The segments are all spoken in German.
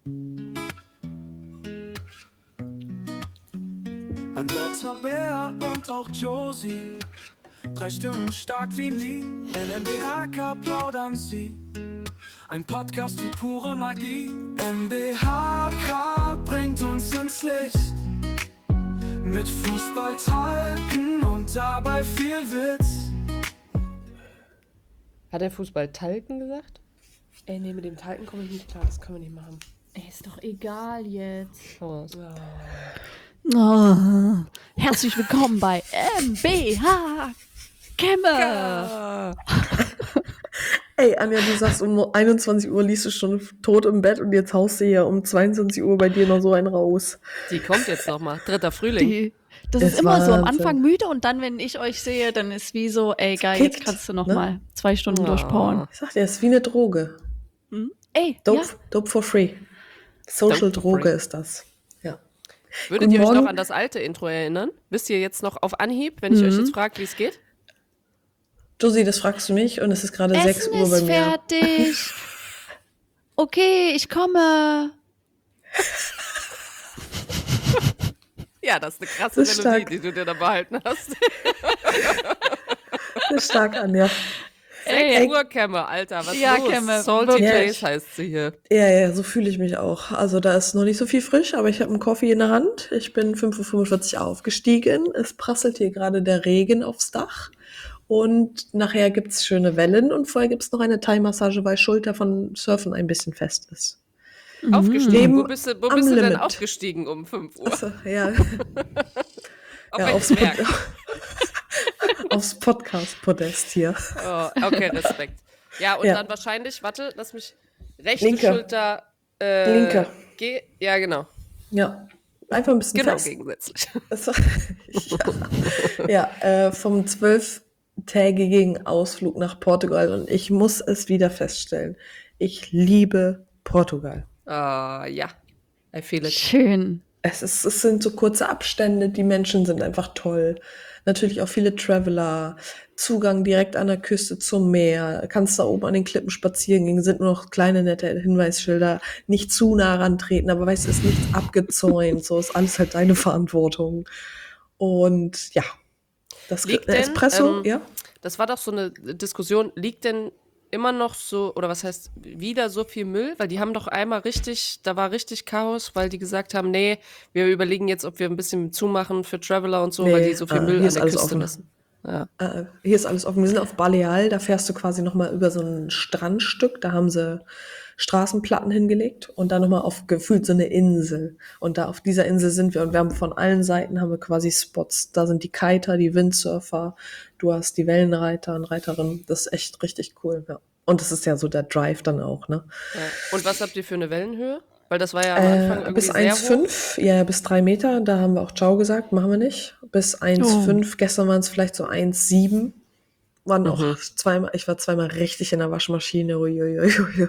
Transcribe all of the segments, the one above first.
Andrea, Bär und auch Josie, 3 Stimmen stark wie nie. NMBHK plaudern sie, ein Podcast wie pure Magie. NMBHK bringt uns ins Licht, mit Fußballtalken und dabei viel Witz. Hat er Fußball-Talken gesagt? Ey, nee, mit dem Talken komme ich nicht klar, das können wir nicht machen. Ey, ist doch egal jetzt. Oh. Oh, herzlich willkommen bei MBH Kämme. Ey, Anja, du sagst, um 21 Uhr liegst du schon tot im Bett und jetzt haust du hier um 22 Uhr bei dir noch so einen raus. Die kommt jetzt nochmal. 3. Frühling. Das ist immer so, am Anfang müde und dann, wenn ich euch sehe, dann ist wie so, ey geil, kickt, jetzt kannst du noch mal 2 Stunden durchpowern. Ich sag dir, es ist wie eine Droge. Ey, Dope for free. Social Dope for Droge free. ist das. Ja. Würdet ihr euch noch an das alte Intro erinnern? Wisst ihr jetzt noch auf Anhieb, wenn ich euch jetzt frage, wie es geht? Josie, das fragst du mich und es ist gerade 6 Uhr bei Essen mir. ist fertig. Okay, ich komme. Ja, das ist eine krasse Das ist Melodie, stark. die du dir da behalten hast. Das ist stark, Anja. 6 Uhr Kämme, Alter, was Ja, los? Kämme, Salty wirklich. Place heißt sie hier. Ja, so fühle ich mich auch. Also da ist noch nicht so viel frisch, aber ich habe einen Kaffee in der Hand. Ich bin 5:45 Uhr aufgestiegen. Es prasselt hier gerade der Regen aufs Dach. Und nachher gibt's schöne Wellen und vorher gibt's noch eine Thai-Massage, weil Schulter von Surfen ein bisschen fest ist. Aufgestiegen? Leben Wo bist du am denn Limit. aufgestiegen um 5 Uhr? Achso, ja. Auf Ja, welches Werk? Aufs Podcast-Podest hier. Oh, okay, Respekt. Ja, und Ja. dann wahrscheinlich, warte, lass mich, rechte Linke. Schulter, Linke. Ja, genau. Ja, einfach ein bisschen Genau, fest. gegensätzlich. Das war- vom 12-tägigen Ausflug nach Portugal und ich muss es wieder feststellen. Ich liebe Portugal. Ja, I feel it. Schön. Es sind so kurze Abstände, die Menschen sind einfach toll. Natürlich auch viele Traveler, Zugang direkt an der Küste zum Meer, kannst da oben an den Klippen spazieren gehen, sind nur noch kleine nette Hinweisschilder, nicht zu nah rantreten, aber weißt du, ist nichts abgezäunt, so ist alles halt deine Verantwortung. Und ja, das Liegt der denn, Espresso, ja. Das war doch so eine Diskussion, liegt denn immer noch so, oder was heißt, wieder so viel Müll? Weil die haben doch einmal da war richtig Chaos, weil die gesagt haben, nee, wir überlegen jetzt, ob wir ein bisschen zumachen für Traveler und so, weil die so viel Müll hier an ist der alles Küste offen. lassen. Ja. Hier ist alles offen. Wir sind auf Baleal, da fährst du quasi nochmal über so ein Strandstück, da haben sie Straßenplatten hingelegt und dann nochmal auf gefühlt so eine Insel. Und da auf dieser Insel sind wir und wir haben von allen Seiten haben wir quasi Spots. Da sind die Kiter, die Windsurfer, du hast die Wellenreiter und Reiterinnen. Das ist echt richtig cool, ja. Und das ist ja so der Drive dann auch, ne? Ja. Und was habt ihr für eine Wellenhöhe? Weil das war ja am Anfang irgendwie Bis sehr hoch. 1,5, ja, bis 3 Meter, da haben wir auch Ciao gesagt, machen wir nicht. Bis 1,5, gestern waren es vielleicht so 1,7. Waren auch zweimal, ich war zweimal richtig in der Waschmaschine. Uiuiuiui.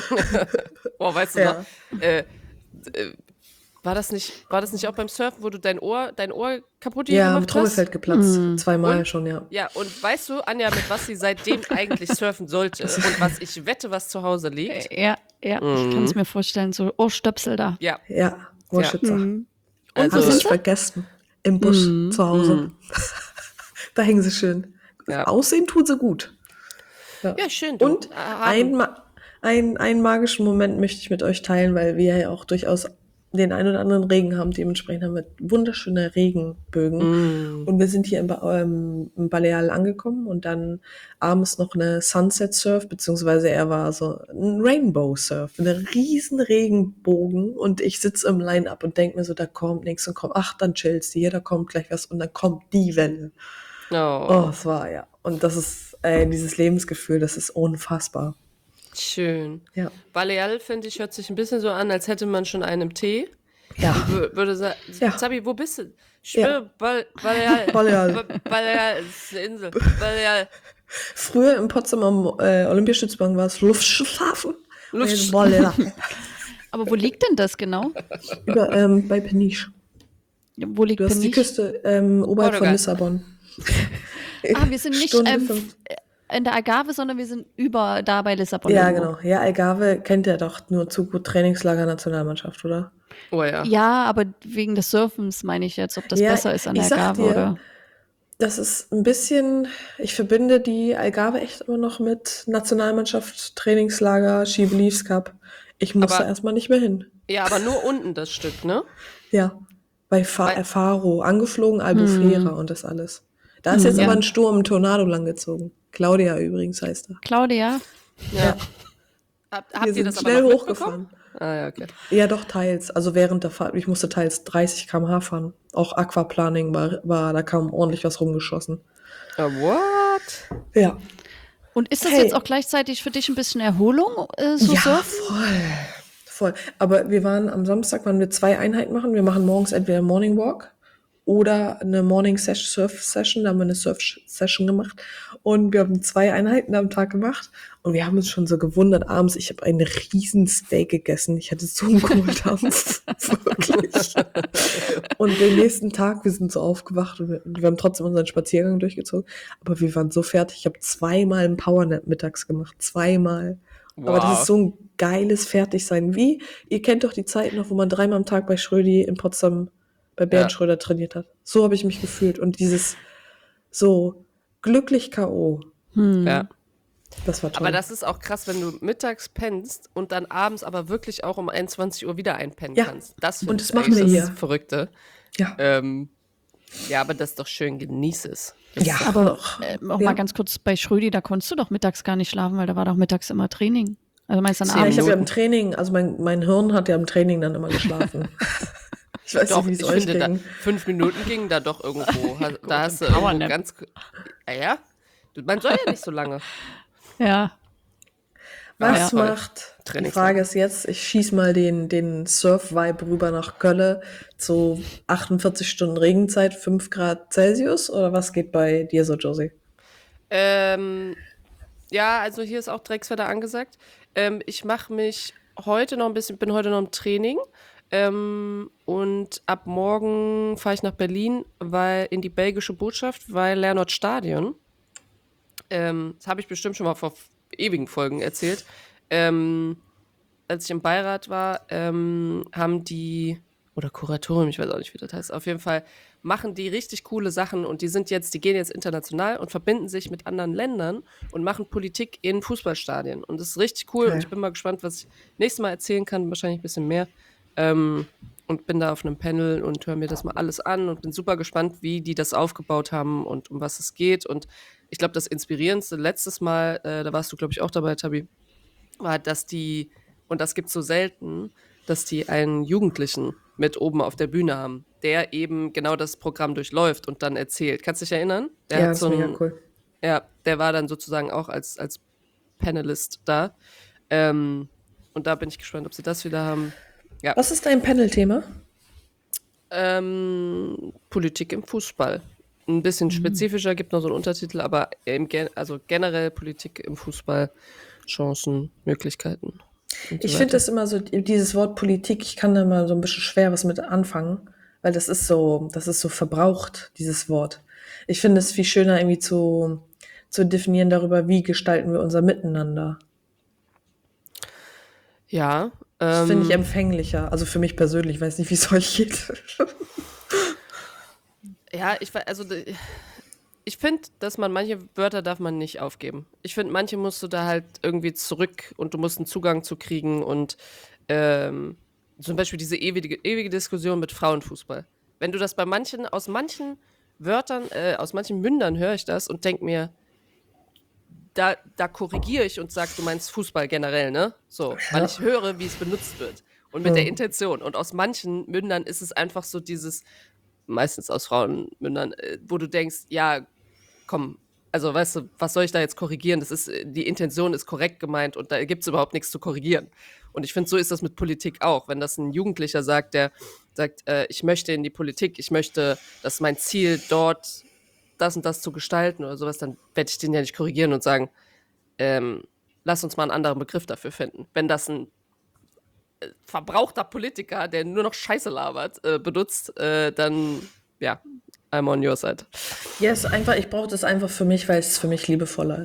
Oh, weißt du Ja. noch, war das nicht auch beim Surfen, wo du dein Ohr kaputt Ja, gemacht Trommelfeld hast? geplatzt. Zweimal Und? schon, ja. Ja, und weißt du, Anja, mit was sie seitdem eigentlich surfen sollte und was ich wette, was zu Hause liegt? Ja, ich kann es mir vorstellen, so Ohrstöpsel da. Ja, Ja, Ohrschützer. Und Hast wo du sind es sie? vergessen? Im Bus zu Hause. Da hängen sie schön. Ja. Aussehen tun sie gut. ja schön. Du. Und Haben. einen magischen Moment möchte ich mit euch teilen, weil wir ja auch durchaus den einen oder anderen Regen haben. Dementsprechend haben wir wunderschöne Regenbögen. Und wir sind hier im Baleal angekommen und dann abends noch eine Sunset Surf, beziehungsweise er war so ein Rainbow Surf, eine riesen Regenbogen und ich sitze im Line-Up und denke mir so, da kommt nichts und kommt, ach, dann chillst du hier, da kommt gleich was und dann kommt die Welle. Oh, es war, ja. Und das ist, dieses Lebensgefühl, das ist unfassbar. Schön. Ja. Baleal, finde ich, hört sich ein bisschen so an, als hätte man schon einen Tee. Ja. Würde sagen, Ja. Zabi, wo bist du? Ja. Baleal. Baleal. Baleal ist eine Insel. Baleal. Früher in Potsdam am Olympiastützpunkt war es Lufthafen. Luft- Baleal. Aber wo liegt denn das genau? Bei Peniche. Wo liegt Du hast die Peniche? Küste oberhalb Portugal. von Lissabon. Ah, wir sind nicht Stunde 5. in der Algarve, sondern wir sind da bei Lissabon. Ja, irgendwo. genau. Ja, Algarve kennt ihr doch nur zu gut Trainingslager Nationalmannschaft, oder? Oh ja. Ja, aber wegen des Surfens meine ich jetzt, ob das Ja, besser ist an der ich sag Algarve dir, oder. Das ist ein bisschen, ich verbinde die Algarve echt immer noch mit Nationalmannschaft, Trainingslager, Ski Beliefs Cup. Ich muss da Aber- erstmal nicht mehr hin. Ja, aber nur unten das Stück, ne? Ja, bei Faro, angeflogen, Albufera und das alles. Da ist jetzt Ja. aber ein Sturm, ein Tornado langgezogen. Claudia übrigens heißt er. Claudia? Ja. Habt Wir ihr sind das schnell aber noch mitbekommen? hochgefahren. Ah ja, okay. Ja, doch, teils. Also während der Fahrt, ich musste teils 30 km/h fahren. Auch Aquaplaning da kam ordentlich was rumgeschossen. What? Ja. Und ist das Hey. jetzt auch gleichzeitig für dich ein bisschen Erholung, so Ja, surfen? voll. Aber am Samstag waren wir 2 Einheiten machen. Wir machen morgens entweder Morning Walk oder eine Morning Surf Session. Da haben wir eine Surf Session gemacht. Und wir haben 2 Einheiten am Tag gemacht. Und wir haben uns schon so gewundert abends. Ich habe einen riesen Steak gegessen. Ich hatte so einen Kohldampf. Wirklich. Und den nächsten Tag, wir sind so aufgewacht und wir haben trotzdem unseren Spaziergang durchgezogen. Aber wir waren so fertig. Ich habe 2-mal einen Powernap mittags gemacht. 2-mal. Aber das ist so ein geiles Fertigsein. Ihr kennt doch die Zeit noch, wo man 3-mal am Tag bei Schrödi in Potsdam bei Bernd Schröder trainiert hat. So habe ich mich gefühlt. Und dieses so glücklich K.O. Ja. Das war toll. Aber das ist auch krass, wenn du mittags pennst und dann abends aber wirklich auch um 21 Uhr wieder einpennen Ja. kannst. Das Und finde das ich machen eigentlich wir das hier. Verrückte. Ja. Ja, aber das ist doch schön, genieß es. Das Ja, ist- Aber auch Ja. mal ganz kurz bei Schrödi, da konntest du doch mittags gar nicht schlafen, weil da war doch mittags immer Training. Also meinst du dann 10 abends? Ich habe ja im Minuten. Training, also mein Hirn hat ja im Training dann immer geschlafen. Ich weiß Doch, nicht, wie ich es euch finde, ging. 5 Minuten gingen da doch irgendwo. Da hast du im irgendwo Powernap. ganz. Ja? Man soll ja nicht so lange. Ja. Was toll. macht, die Trainingslager. Frage ist jetzt, ich schieß mal den Surf-Vibe rüber nach Kölle zu 48 Stunden Regenzeit, 5 Grad Celsius, oder was geht bei dir so, Josie? Ja, also hier ist auch Dreckswetter angesagt. Ich mache mich heute noch ein bisschen, bin heute noch im Training. Und ab morgen fahre ich nach Berlin, in die belgische Botschaft, weil Lernout Stadion. Das habe ich bestimmt schon mal vor ewigen Folgen erzählt. Als ich im Beirat war, haben die, oder Kuratorium, ich weiß auch nicht, wie das heißt, auf jeden Fall machen die richtig coole Sachen und die gehen jetzt international und verbinden sich mit anderen Ländern und machen Politik in Fußballstadien. Und das ist richtig cool Okay. und ich bin mal gespannt, was ich nächstes Mal erzählen kann, wahrscheinlich ein bisschen mehr. Und bin da auf einem Panel und höre mir das mal alles an und bin super gespannt, wie die das aufgebaut haben und um was es geht. Und ich glaube, das Inspirierendste letztes Mal, da warst du, glaube ich, auch dabei, Tabi, war, dass die, und das gibt's so selten, dass die einen Jugendlichen mit oben auf der Bühne haben, der eben genau das Programm durchläuft und dann erzählt. Kannst du dich erinnern? Der Ja, hat das so ist ein, mega cool. ja, der war dann sozusagen auch als Panelist da. Und da bin ich gespannt, ob sie das wieder haben. Was ist dein Panel-Thema? Politik im Fußball. Ein bisschen spezifischer, gibt noch so einen Untertitel, aber also generell Politik im Fußball, Chancen, Möglichkeiten. und so Ich finde weiter. das immer so, dieses Wort Politik, ich kann da mal so ein bisschen schwer was mit anfangen, weil das ist so verbraucht, dieses Wort. Ich finde es viel schöner, irgendwie zu definieren darüber, wie gestalten wir unser Miteinander. Ja, Das finde ich empfänglicher. Also für mich persönlich, ich weiß nicht, wie es euch geht. ja, ich finde, dass manche Wörter darf man nicht aufgeben. Ich finde, manche musst du da halt irgendwie zurück und du musst einen Zugang zu kriegen und zum Beispiel diese ewige Diskussion mit Frauenfußball. Wenn du das aus manchen Wörtern, aus manchen Mündern höre ich das und denke mir, da korrigiere ich und sage, du meinst Fußball generell, ne? So, weil ich höre, wie es benutzt wird und mit der Intention. Und aus manchen Mündern ist es einfach so dieses, meistens aus Frauenmündern, wo du denkst, ja, komm, also weißt du, was soll ich da jetzt korrigieren? Die Intention ist korrekt gemeint und da gibt es überhaupt nichts zu korrigieren. Und ich finde, so ist das mit Politik auch. Wenn das ein Jugendlicher sagt, der sagt, ich möchte in die Politik, ich möchte, das ist mein Ziel, dort das und das zu gestalten oder sowas, dann werde ich den ja nicht korrigieren und sagen, lass uns mal einen anderen Begriff dafür finden. Wenn das ein verbrauchter Politiker, der nur noch Scheiße labert, benutzt, dann, ja, I'm on your side. Ja, ich brauche das einfach für mich, weil es für mich liebevoller ist.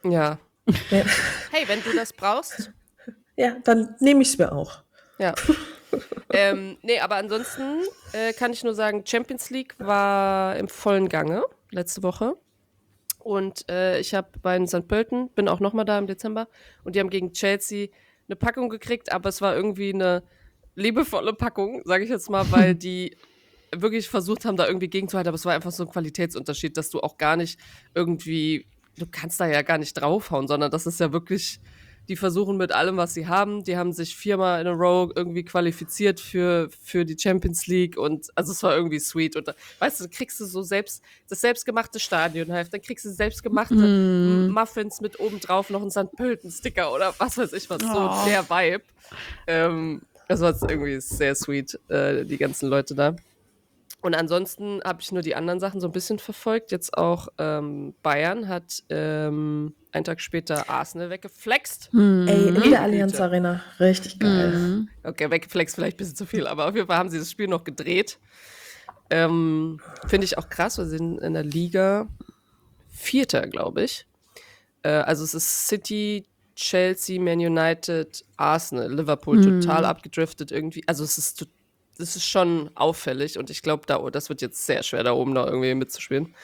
Ja. Ja, Hey, wenn du das brauchst. ja, dann nehme ich es mir auch. Ja. Nee, aber ansonsten kann ich nur sagen, Champions League war im vollen Gange letzte Woche. Und ich habe bei St. Pölten, bin auch nochmal da im Dezember, und die haben gegen Chelsea eine Packung gekriegt, aber es war irgendwie eine liebevolle Packung, sage ich jetzt mal, weil die wirklich versucht haben, da irgendwie gegenzuhalten, aber es war einfach so ein Qualitätsunterschied, dass du auch gar nicht irgendwie, du kannst da ja gar nicht draufhauen, sondern das ist ja wirklich, die versuchen mit allem, was sie haben, die haben sich 4-mal in a row irgendwie qualifiziert für die Champions League, und also es war irgendwie sweet, und da, weißt du, dann kriegst du so das selbstgemachte Stadion, dann kriegst du selbstgemachte Muffins mit oben drauf noch einen St. Pölten-Sticker oder was weiß ich was, so der Vibe. Das war irgendwie sehr sweet, die ganzen Leute da. Und ansonsten habe ich nur die anderen Sachen so ein bisschen verfolgt. Jetzt auch Bayern hat einen Tag später Arsenal weggeflext. Ey, in der Allianz Arena. Richtig geil. Okay, weggeflext vielleicht ein bisschen zu viel, aber auf jeden Fall haben sie das Spiel noch gedreht. Finde ich auch krass, wir sind in der Liga Vierter, glaube ich. Also es ist City, Chelsea, Man United, Arsenal, Liverpool total abgedriftet irgendwie. Also es ist schon auffällig, und ich glaube, das wird jetzt sehr schwer, da oben noch irgendwie mitzuspielen.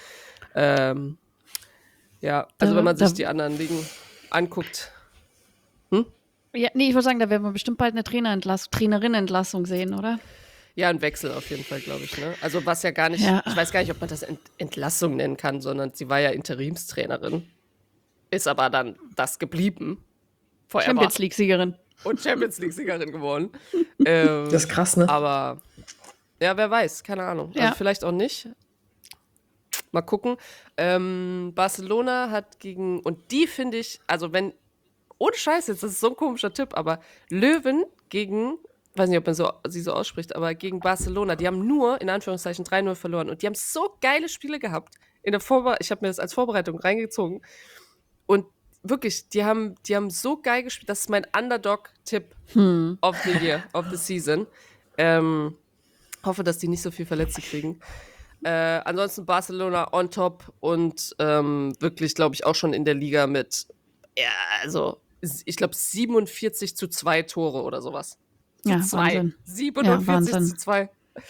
Ja, also wenn man sich die anderen Ligen anguckt. Ja, nee, ich würde sagen, da werden wir bestimmt bald eine Trainerinnenentlassung sehen, oder? Ja, ein Wechsel auf jeden Fall, glaube ich. Ne? Also was ja gar nicht, ich weiß gar nicht, ob man das Entlassung nennen kann, sondern sie war ja Interimstrainerin, ist aber dann das geblieben. Forever. Champions League-Siegerin. Und Champions League-Siegerin geworden. Das ist krass, ne? Aber, ja, wer weiß, keine Ahnung. Ja. Also vielleicht auch nicht. Mal gucken. Barcelona hat und die finde ich, also ohne Scheiß jetzt, das ist so ein komischer Tipp, aber Löwen gegen, weiß nicht, ob man sie so ausspricht, aber gegen Barcelona, die haben nur, in Anführungszeichen, 3-0 verloren, und die haben so geile Spiele gehabt. Ich habe mir das als Vorbereitung reingezogen, und wirklich, die haben so geil gespielt. Das ist mein Underdog-Tipp of the year, of the season. Hoffe, dass die nicht so viel Verletzte kriegen. Ansonsten Barcelona on top und wirklich, glaube ich, auch schon in der Liga mit, ja, also, ich glaube, 47-2 Tore oder sowas. Ja, Wahnsinn. 47-2.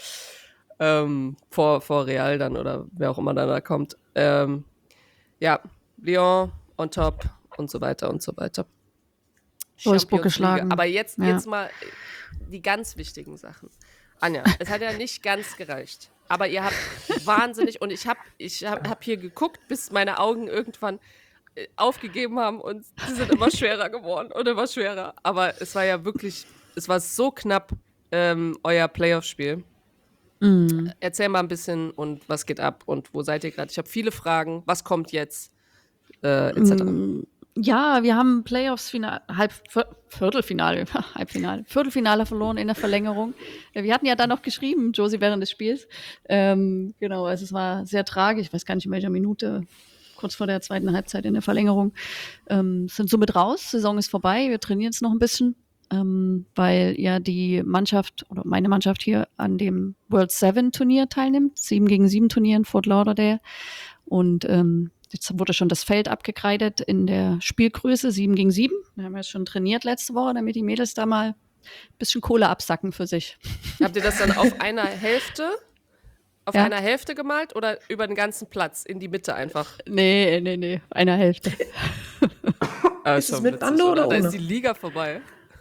Vor Real dann oder wer auch immer dann da kommt. Ja, Lyon on top und so weiter und so weiter. Wolfsburg geschlagen. Aber jetzt mal die ganz wichtigen Sachen. Anja, es hat ja nicht ganz gereicht. Aber ihr habt wahnsinnig, und ich hab hier geguckt, bis meine Augen irgendwann aufgegeben haben, und sie sind immer schwerer geworden und immer schwerer. Aber es war ja wirklich, es war so knapp, euer Playoff-Spiel. Erzähl mal ein bisschen, und was geht ab und wo seid ihr gerade? Ich habe viele Fragen. Was kommt jetzt? Etc. Ja, wir haben Viertelfinale verloren in der Verlängerung. Wir hatten ja dann noch geschrieben, Josie, während des Spiels. Genau, also es war sehr tragisch. Ich weiß gar nicht, in welcher Minute, kurz vor der zweiten Halbzeit in der Verlängerung. Sind somit raus. Saison ist vorbei. Wir trainieren jetzt noch ein bisschen, weil ja die Mannschaft oder meine Mannschaft hier an dem World 7 Turnier teilnimmt. 7-gegen-7 Turnier in Fort Lauderdale. Und jetzt wurde schon das Feld abgekreidet in der Spielgröße 7-gegen-7. Wir haben ja schon trainiert letzte Woche, damit die Mädels da mal ein bisschen Kohle absacken für sich. Habt ihr das dann auf einer Hälfte gemalt oder über den ganzen Platz in die Mitte einfach? Nee, einer Hälfte. Ist es mit Bande oder ohne? Da ist die Liga vorbei.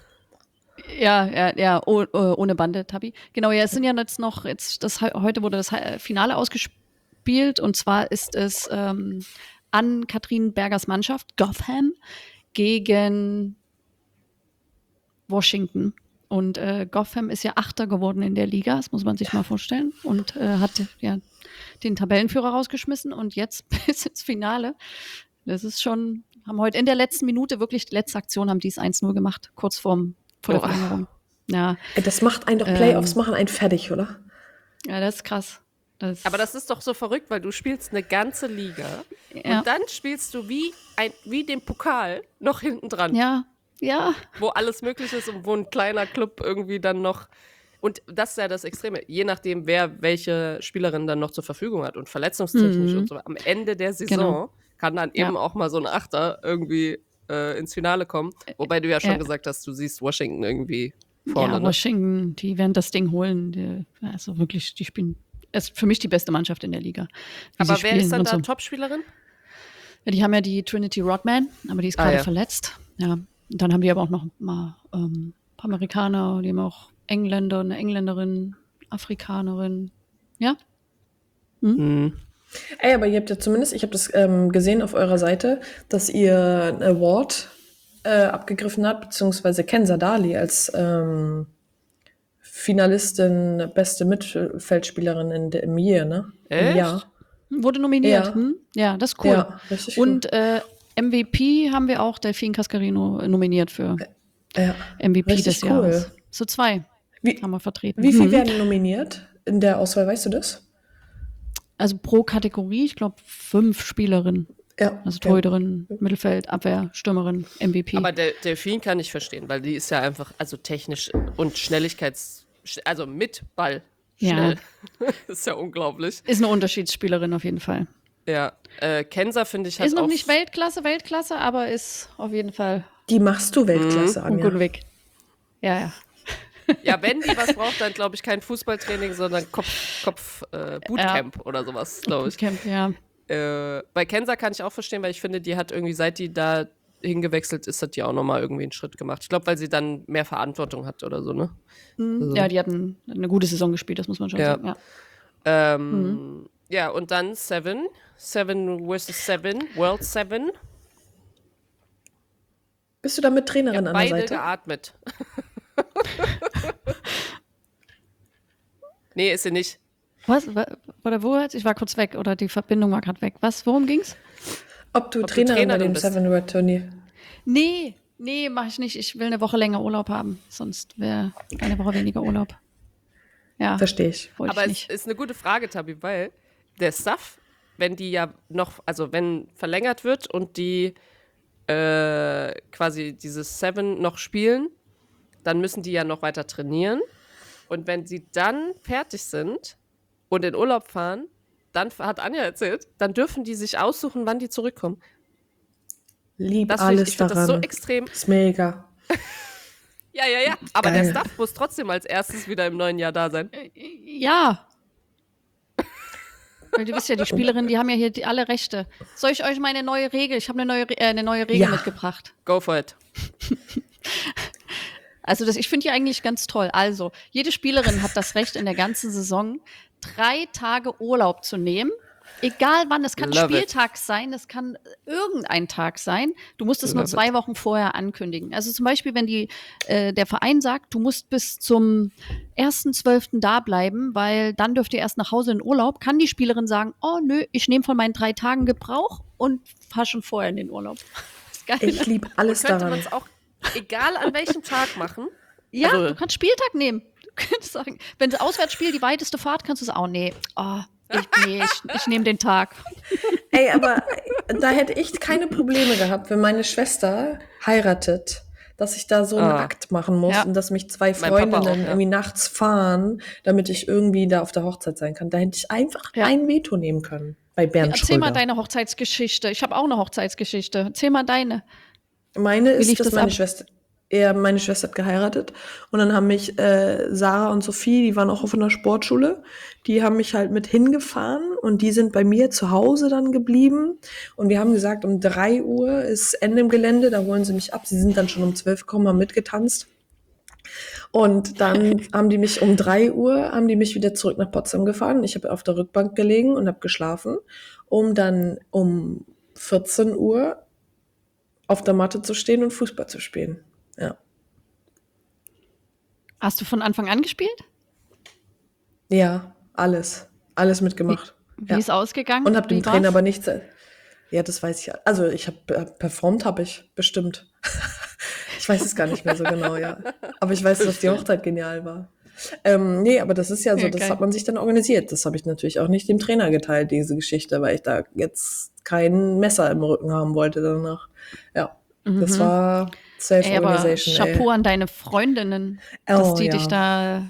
Ja, ohne Bande, Tabi. Genau, ja, es sind ja jetzt noch, heute wurde das Finale ausgespielt, und zwar ist es Ann-Kathrin Bergers Mannschaft, Gotham, gegen Washington. Und Gotham ist ja Achter geworden in der Liga, das muss man sich mal vorstellen, und hat ja den Tabellenführer rausgeschmissen und jetzt bis ins Finale. Das ist schon, haben heute in der letzten Minute, wirklich die letzte Aktion, haben die es 1-0 gemacht, kurz vor der Verlängerung. Ja. Das macht einen doch, Playoffs machen einen fertig, oder? Ja, das ist krass. Aber das ist doch so verrückt, weil du spielst eine ganze Liga und dann spielst du wie den Pokal noch hinten dran. Ja. Wo alles möglich ist und wo ein kleiner Club irgendwie dann noch. Und das ist ja das Extreme. Je nachdem, wer welche Spielerin dann noch zur Verfügung hat und verletzungstechnisch und so. Am Ende der Saison kann dann Ja. eben auch mal so ein Achter irgendwie ins Finale kommen. Wobei du ja schon Ja. gesagt hast, du siehst Washington irgendwie vorne. Ja, Ne? Washington, die werden das Ding holen. Also wirklich, die spielen, ist für mich die beste Mannschaft in der Liga. Wie sie Aber wer ist spielen dann und da so. Topspielerin? Ja, die haben ja die Trinity Rodman, aber die ist Ah, gerade ja. verletzt. Ja. Und dann haben die aber auch noch mal ein paar Amerikaner, die haben auch Engländer, eine Engländerin, Afrikanerin. Ja? Mhm. Ey, aber ihr habt ja zumindest, ich habe das gesehen auf eurer Seite, dass ihr einen Award abgegriffen habt, beziehungsweise Kenza Dali als Finalistin, beste Mittelfeldspielerin im Year, ne? Im Echt? Jahr. Wurde nominiert. Ja. Ja, das ist cool. Ja, richtig cool. Und MVP haben wir auch Delphine Cascarino nominiert für Ja, MVP richtig des Jahres. So 2 Wie, haben wir vertreten. wie viel werden nominiert in der Auswahl, weißt du das? Also pro Kategorie, ich glaube 5 Spielerinnen. Ja. Also Torhüterin, Mittelfeld, Abwehr, Stürmerin, MVP. Aber Delfin kann ich verstehen, weil die ist ja einfach, also technisch und also mit Ball Ja. schnell. Ist ja unglaublich. Ist eine Unterschiedsspielerin auf jeden Fall. Ja, Kenza finde ich halt Ist noch auch nicht Weltklasse, aber ist auf jeden Fall Die machst du Weltklasse, einen Anja. guten Weg. Ja. Ja, wenn die was braucht, dann glaube ich kein Fußballtraining, sondern Bootcamp oder sowas, glaube ich. Bootcamp, ja. Bei Kenza kann ich auch verstehen, weil ich finde, die hat irgendwie, seit die da hingewechselt ist, hat die auch nochmal irgendwie einen Schritt gemacht. Ich glaube, weil sie dann mehr Verantwortung hat oder so, ne? Also. Ja, die hatten eine gute Saison gespielt, das muss man schon sagen. Ja. Ja, und dann Seven versus Seven, World Seven. Bist du da mit Ja, Trainerin an der beide Seite? geatmet. Nee, ist sie nicht. Was? Oder wo jetzt? Ich war kurz weg oder die Verbindung war gerade weg. Was? Worum ging's? Ob du Ob du Trainerin bei Trainerin dem bist. Seven Red Turnier? Nee, mache ich nicht. Ich will eine Woche länger Urlaub haben. Sonst wäre eine Woche weniger Urlaub. Ja, Verstehe ich. wollte Aber ich es nicht. ist eine gute Frage, Tabi, weil der Stuff, wenn die ja noch, also wenn verlängert wird und die quasi dieses Seven noch spielen, dann müssen die ja noch weiter trainieren. Und wenn sie dann fertig sind und in Urlaub fahren, dann, hat Anja erzählt, dann dürfen die sich aussuchen, wann die zurückkommen. Lieb Das alles ich finde daran. das so extrem. Ist mega. Ja. Aber Geil. der Stuff muss trotzdem als erstes wieder im neuen Jahr da sein. Ja. Weil du bist ja die Spielerin, die haben ja hier alle Rechte. Soll ich euch mal eine neue Regel? Ich habe eine neue Regel Ja. mitgebracht. Go for it. Also ich finde die eigentlich ganz toll. Also, jede Spielerin hat das Recht, in der ganzen Saison 3 Tage Urlaub zu nehmen. Egal wann, es kann ein Love it. Spieltag sein, es kann irgendein Tag sein. Du musst es nur Love 2 Wochen vorher ankündigen. Also zum Beispiel, wenn der Verein sagt, du musst bis zum 1.12. da bleiben, weil dann dürft ihr erst nach Hause in Urlaub, kann die Spielerin sagen, oh nö, ich nehme von meinen 3 Tagen Gebrauch und fahr schon vorher in den Urlaub. Ist geil, Ich ne? liebe alles Könnte man daran. es auch, egal an welchem Tag machen. Ja, Also- du kannst Spieltag nehmen. Du könntest sagen, wenn das Auswärtsspiel die weiteste Fahrt, kannst du sagen, oh nee, ich nehme den Tag. Ey, aber da hätte ich keine Probleme gehabt, wenn meine Schwester heiratet, dass ich da so einen Akt machen muss Ja. und dass mich 2 Mein Papa auch, Freundinnen ja. irgendwie nachts fahren, damit ich irgendwie da auf der Hochzeit sein kann. Da hätte ich einfach Ja. ein Veto nehmen können bei Bernd Erzähl mal Schröder. deine Hochzeitsgeschichte. Ich habe auch eine Hochzeitsgeschichte. Erzähl mal deine. Meine Wie lief ist, dass das meine ab? Schwester, meine Schwester hat geheiratet und dann haben mich Sarah und Sophie, die waren auch auf einer Sportschule, die haben mich halt mit hingefahren und die sind bei mir zu Hause dann geblieben und wir haben gesagt, um 3 Uhr ist Ende im Gelände, da holen sie mich ab. Sie sind dann schon um 12 gekommen, haben mitgetanzt und dann haben die mich um 3 Uhr, haben die mich wieder zurück nach Potsdam gefahren. Ich habe auf der Rückbank gelegen und habe geschlafen, um dann um 14 Uhr auf der Matte zu stehen und Fußball zu spielen. Ja. Hast du von Anfang an gespielt? Ja, alles. Alles mitgemacht. Wie Ja. ist ausgegangen? Und habe dem Wie Trainer war's? aber nichts. Ja, das weiß ich. Also ich habe performt, habe ich bestimmt. Ich weiß es gar nicht mehr so genau, ja. Aber ich weiß, dass die Hochzeit genial war. Nee, aber das ist ja so, Ja, das geil. hat man sich dann organisiert. Das habe ich natürlich auch nicht dem Trainer geteilt, diese Geschichte, weil ich da jetzt kein Messer im Rücken haben wollte danach. Ja, das war Ey, aber Self-Organization. Chapeau an deine Freundinnen, dass die ja. dich da.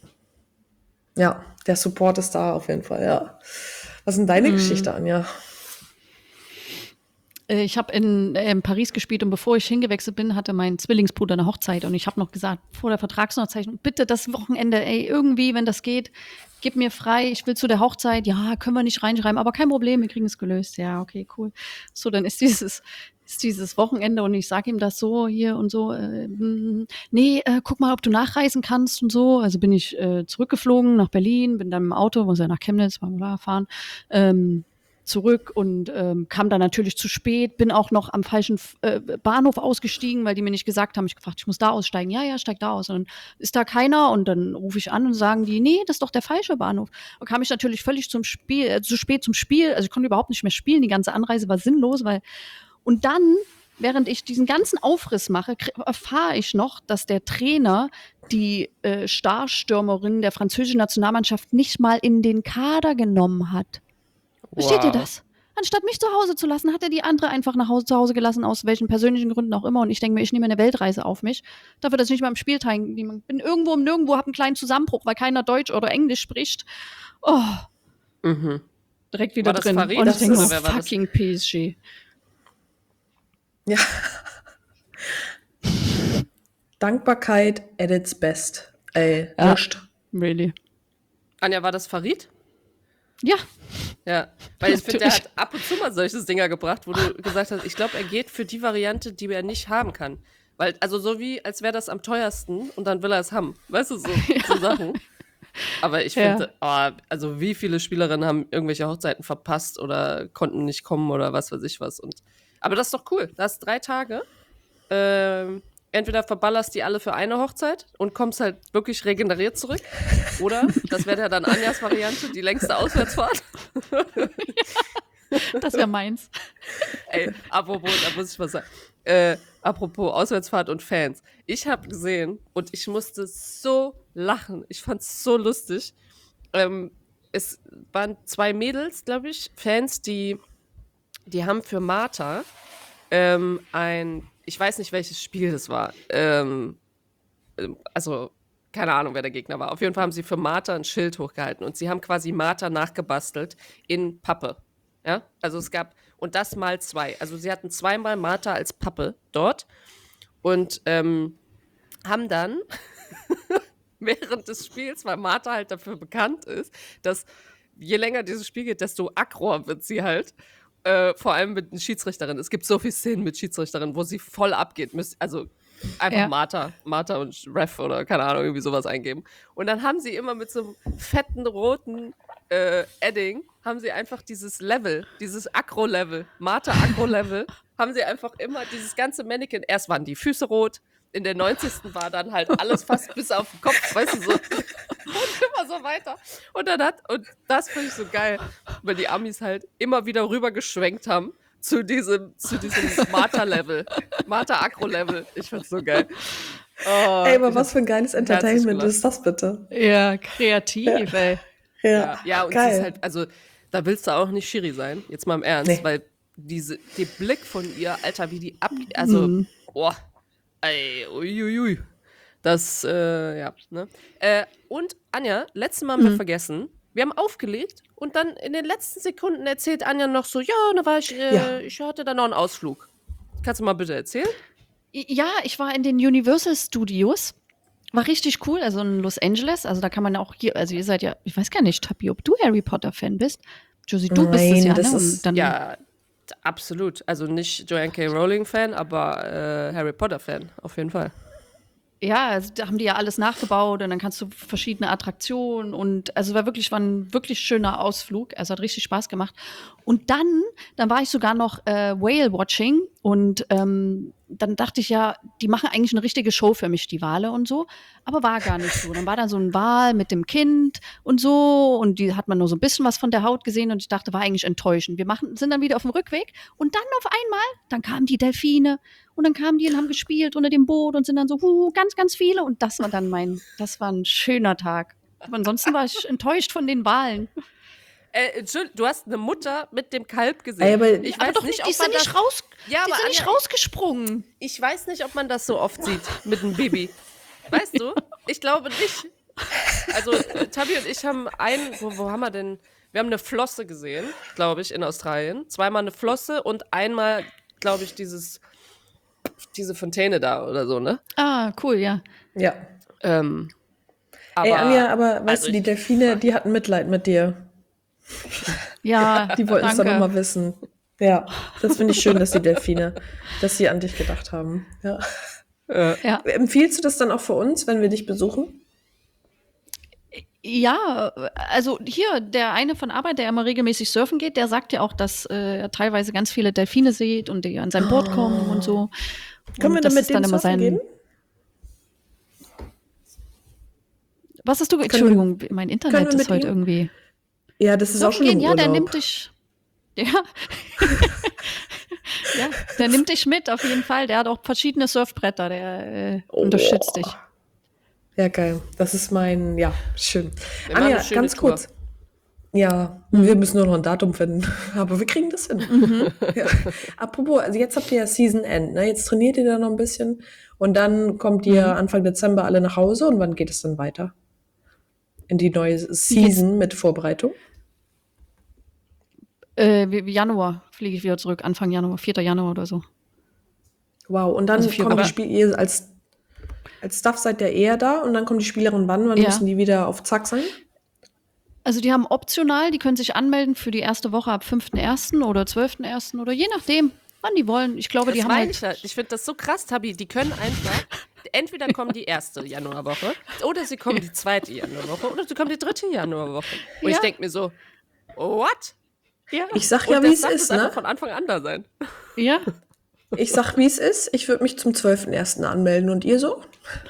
Ja, der Support ist da auf jeden Fall, ja. Was ist denn deine Geschichte, Anja? Ich habe in Paris gespielt und bevor ich hingewechselt bin, hatte mein Zwillingsbruder eine Hochzeit und ich habe noch gesagt, vor der Vertragsunterzeichnung, bitte das Wochenende, irgendwie, wenn das geht, gib mir frei, ich will zu der Hochzeit. Ja, können wir nicht reinschreiben, aber kein Problem, wir kriegen es gelöst. Ja, okay, cool. So, dann ist dieses Wochenende und ich sage ihm das so hier und so, guck mal, ob du nachreisen kannst und so. Also bin ich zurückgeflogen nach Berlin, bin dann im Auto, muss ja nach Chemnitz, fahren, zurück und kam dann natürlich zu spät, bin auch noch am falschen Bahnhof ausgestiegen, weil die mir nicht gesagt haben. Ich gefragt, ich muss da aussteigen. Ja, steig da aus. Und dann ist da keiner und dann rufe ich an und sagen die, nee, das ist doch der falsche Bahnhof. Und kam ich natürlich völlig zu spät zum Spiel. Also ich konnte überhaupt nicht mehr spielen. Die ganze Anreise war sinnlos, und dann, während ich diesen ganzen Aufriss mache, erfahre ich noch, dass der Trainer die Starstürmerin der französischen Nationalmannschaft nicht mal in den Kader genommen hat. Versteht ihr das? Anstatt mich zu Hause zu lassen, hat er die andere einfach zu Hause gelassen, aus welchen persönlichen Gründen auch immer. Und ich denke mir, ich nehme eine Weltreise auf mich. Dafür, dass ich nicht mal im Spiel teilnehme. Bin irgendwo im Nirgendwo, habe einen kleinen Zusammenbruch, weil keiner Deutsch oder Englisch spricht. Oh. Direkt wieder War das drin. Farid? Und ich denke mir, Oder wer war das? fucking PSG. Ja. Dankbarkeit at its best. Ey, Ja. nischt. Really. Anja, war das Farid? Ja. Ja, weil ich finde, der Natürlich. hat ab und zu mal solche Dinger gebracht, wo du gesagt hast, ich glaube, er geht für die Variante, die er nicht haben kann. Weil, also so wie, als wäre das am teuersten und dann will er es haben. Weißt du, so Sachen. Aber ich finde, also wie viele Spielerinnen haben irgendwelche Hochzeiten verpasst oder konnten nicht kommen oder was weiß ich was. Aber das ist doch cool. Du hast 3 Tage. Entweder verballerst die alle für eine Hochzeit und kommst halt wirklich regeneriert zurück. Oder, das wäre ja dann Anjas Variante, die längste Auswärtsfahrt. Das wäre meins. Ey, apropos, da muss ich was sagen. Apropos Auswärtsfahrt und Fans. Ich habe gesehen und ich musste so lachen. Ich fand's so lustig. Es waren 2 Mädels, glaube ich, Fans, die haben für Martha ich weiß nicht, welches Spiel das war. Also, keine Ahnung, wer der Gegner war. Auf jeden Fall haben sie für Martha ein Schild hochgehalten und sie haben quasi Martha nachgebastelt in Pappe. Ja, also es gab, und das mal 2. Also sie hatten 2-mal Martha als Pappe dort und haben dann während des Spiels, weil Martha halt dafür bekannt ist, dass je länger dieses Spiel geht, desto aggro wird sie halt. Vor allem mit einer Schiedsrichterin. Es gibt so viele Szenen mit Schiedsrichterin, wo sie voll abgeht. Also einfach Martha und Ref oder keine Ahnung, irgendwie sowas eingeben. Und dann haben sie immer mit so einem fetten roten Edding, haben sie einfach dieses Level, dieses Aggro-Level, Martha-Aggro-Level, haben sie einfach immer dieses ganze Mannequin, erst waren die Füße rot, in der 90. war dann halt alles fast bis auf den Kopf, weißt du, so. Und immer so weiter. Und das finde ich so geil, weil die Amis halt immer wieder rübergeschwenkt haben zu diesem Martha-Level, Martha-Aggro-Level. Ich find's so geil. Oh, Ey, aber was für ein geiles Entertainment gelacht. ist das bitte? Ja, kreativ, ey. Ja, und geil. sie ist halt, also da willst du auch nicht Schiri sein, jetzt mal im Ernst, Nee. weil der Blick von ihr, Alter, wie die also, boah, ey, uiuiui. Das, ja, ne? Und Anja, letztes Mal haben wir vergessen, wir haben aufgelegt und dann in den letzten Sekunden erzählt Anja noch so, ja, da war ich hatte da noch einen Ausflug. Kannst du mal bitte erzählen? Ja, ich war in den Universal Studios. War richtig cool, also in Los Angeles. Also da kann man auch hier, also ihr seid ja, ich weiß gar nicht, Tabi, ob du Harry Potter-Fan bist. Josie, du bist es Nein, ja, das ne? ist- Und dann, Ja, absolut. Also nicht Joanne K. Rowling-Fan, aber Harry Potter-Fan, auf jeden Fall. Ja, also da haben die ja alles nachgebaut und dann kannst du verschiedene Attraktionen und also war ein wirklich schöner Ausflug. Also hat richtig Spaß gemacht. Und dann war ich sogar noch Whale-Watching und dann dachte ich ja, die machen eigentlich eine richtige Show für mich, die Wale und so. Aber war gar nicht so. Dann war da so ein Wal mit dem Kind und so und die hat man nur so ein bisschen was von der Haut gesehen und ich dachte, war eigentlich enttäuschend. Sind dann wieder auf dem Rückweg und dann auf einmal, dann kamen die Delfine und dann kamen die und haben gespielt unter dem Boot und sind dann so, ganz, ganz viele und das war ein schöner Tag. Aber ansonsten war ich enttäuscht von den Walen. Entschuldigung, du hast eine Mutter mit dem Kalb gesehen. Ey, aber- ich Aber weiß doch nicht, nicht, ob man das, Ja, die aber sind nicht Anja, rausgesprungen. ich weiß nicht, ob man das so oft sieht mit einem Baby. Weißt du? Ich glaube nicht. Also Tabi und ich haben wo haben wir denn? wir haben eine Flosse gesehen, glaube ich, in Australien. Zweimal eine Flosse und einmal, glaube ich, diese Fontäne da oder so, ne? Ah, cool, ja. Ja. Aber, Ey, Anja, aber weißt also du, die ich- Delfine, die hatten Mitleid mit dir. Ja, Die wollten es dann danke. nochmal wissen. Ja, das finde ich schön, dass die Delfine, dass sie an dich gedacht haben. Ja. Ja. Empfiehlst du das dann auch für uns, wenn wir dich besuchen? Ja, also hier, der eine von Arbeit, der immer regelmäßig surfen geht, der sagt ja auch, dass er teilweise ganz viele Delfine sieht und die an sein Boot kommen und so. Können wir Und dann das mit ist dem dann immer surfen gehen? Was hast du? wir- Entschuldigung, mein können Internet wir ist mit heute ihm- irgendwie. Ja, das ist auch schon gehen, im ja, Urlaub. der nimmt dich. Ja. Ja, der nimmt dich mit, auf jeden Fall. Der hat auch verschiedene Surfbretter, der unterstützt dich. Ja, geil. Das ist mein, ja, schön. Wir machen Anja, eine schöne ganz Tour. kurz. Ja, wir müssen nur noch ein Datum finden. Aber wir kriegen das hin. Ja. Apropos, also jetzt habt ihr ja Season End, ne? Jetzt trainiert ihr da noch ein bisschen und dann kommt ihr Anfang Dezember alle nach Hause und wann geht es dann weiter? In die neue Season mit Vorbereitung? Januar fliege ich wieder zurück, Anfang Januar, 4. Januar oder so. Wow, und dann Also 4 kommen die Wochen. Spiele, ihr als Staff seid ihr eher da und dann kommen die Spielerinnen wann Ja. müssen die wieder auf Zack sein? Also die haben optional, die können sich anmelden für die erste Woche ab 5.1. oder 12.1. oder je nachdem, wann die wollen. Ich glaube, die Das haben meine halt, ich halt. Ich finde das so krass, Tabi. Die können einfach, entweder kommen die erste Januarwoche oder sie kommen die zweite Januarwoche oder sie kommen die dritte Januarwoche. Und ich Ja. denke mir so, what? ja, Ich sag Und ja, der wie es Start ist, einfach ne? von Anfang an da sein. ja, Ich sag, wie es ist. Ich würde mich zum 12.1. anmelden und ihr so?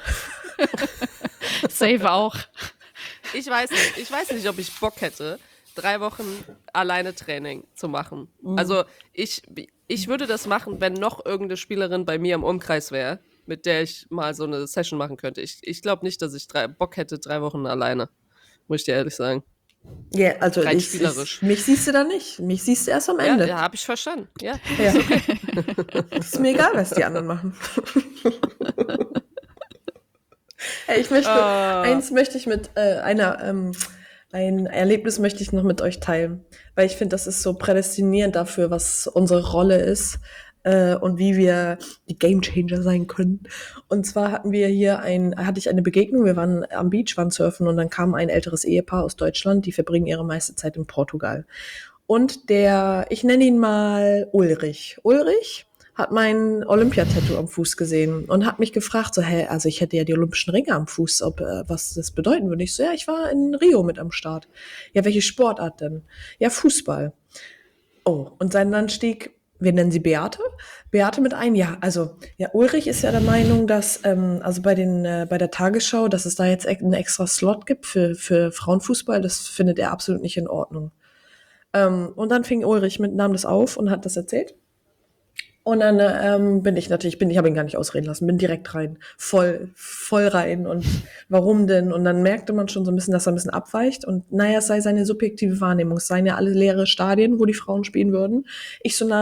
safe auch. Ich weiß nicht, ob ich Bock hätte, 3 Wochen alleine Training zu machen. Also ich würde das machen, wenn noch irgendeine Spielerin bei mir im Umkreis wäre, mit der ich mal so eine Session machen könnte. Ich glaube nicht, dass ich Bock hätte, 3 Wochen alleine. Muss ich dir ehrlich sagen. Ja, also Rein spielerisch. mich siehst du da nicht. Mich siehst du erst am Ja, Ende. ja habe ich verstanden. Ja. Ja. Ist mir egal, was die anderen machen. Hey, eins möchte ich mit ein Erlebnis möchte ich noch mit euch teilen, weil ich finde, das ist so prädestinierend dafür, was unsere Rolle ist und wie wir die Gamechanger sein können. Und zwar hatte ich eine Begegnung, wir waren am Beach, waren surfen und dann kam ein älteres Ehepaar aus Deutschland, die verbringen ihre meiste Zeit in Portugal. Und ich nenne ihn mal Ulrich. Ulrich hat mein Olympia-Tattoo am Fuß gesehen und hat mich gefragt, so, also ich hätte ja die olympischen Ringe am Fuß, was das bedeuten würde. Ich so, ja, ich war in Rio mit am Start. Ja, welche Sportart denn? Ja, Fußball. Oh, und sein Anstieg, wir nennen sie Beate. Beate mit ein, ja, also, ja, Ulrich ist ja der Meinung, dass, also bei der Tagesschau, dass es da jetzt einen extra Slot gibt für Frauenfußball, das findet er absolut nicht in Ordnung. Und dann nahm das auf und hat das erzählt. Und dann habe ihn gar nicht ausreden lassen, bin direkt rein, voll rein und warum denn? Und dann merkte man schon so ein bisschen, dass er ein bisschen abweicht und naja, es sei seine subjektive Wahrnehmung, es seien ja alle leere Stadien, wo die Frauen spielen würden. Ich so,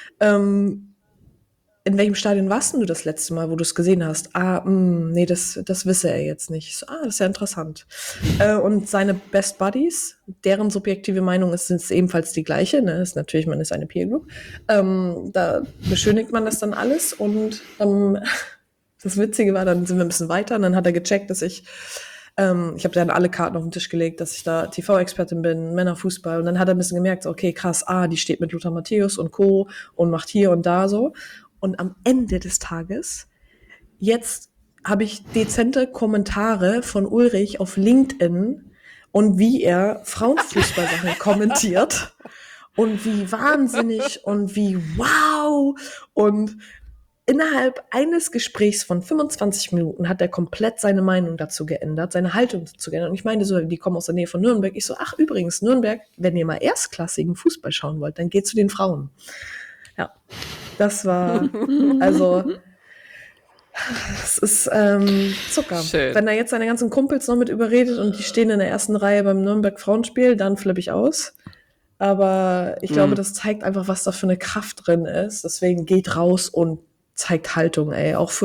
in welchem Stadion warst denn du das letzte Mal, wo du es gesehen hast? Nee, das wisse er jetzt nicht. Ich so, das ist ja interessant. Und seine Best Buddies, deren subjektive Meinung ist ebenfalls die gleiche. Ne? Ist natürlich, man ist eine Peer Group. Da beschönigt man das dann alles. Und das Witzige war, dann sind wir ein bisschen weiter. Und dann hat er gecheckt, dass ich habe dann alle Karten auf den Tisch gelegt, dass ich da TV-Expertin bin, Männerfußball. Und dann hat er ein bisschen gemerkt, so, okay, krass, die steht mit Lothar Matthäus und Co. und macht hier und da so. Und am Ende des Tages, jetzt habe ich dezente Kommentare von Ulrich auf LinkedIn und wie er Frauenfußballsachen kommentiert und wie wahnsinnig und wie wow. Und innerhalb eines Gesprächs von 25 Minuten hat er komplett seine Meinung dazu geändert, seine Haltung dazu geändert. Und ich meinte so, die kommen aus der Nähe von Nürnberg. Ich so, ach übrigens, Nürnberg, wenn ihr mal erstklassigen Fußball schauen wollt, dann geht zu den Frauen. Ja, das war, also, es ist Zucker. Schön. Wenn er jetzt seine ganzen Kumpels noch mit überredet und die stehen in der ersten Reihe beim Nürnberg-Frauenspiel, dann flippe ich aus. Aber ich glaube, das zeigt einfach, was da für eine Kraft drin ist. Deswegen geht raus und zeigt Haltung, ey. Auch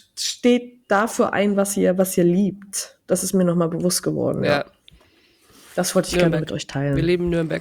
steht dafür ein, was ihr liebt. Das ist mir nochmal bewusst geworden. Ja. Das wollte ich gerne Nürnberg. mit euch Wir teilen. leben in Nürnberg.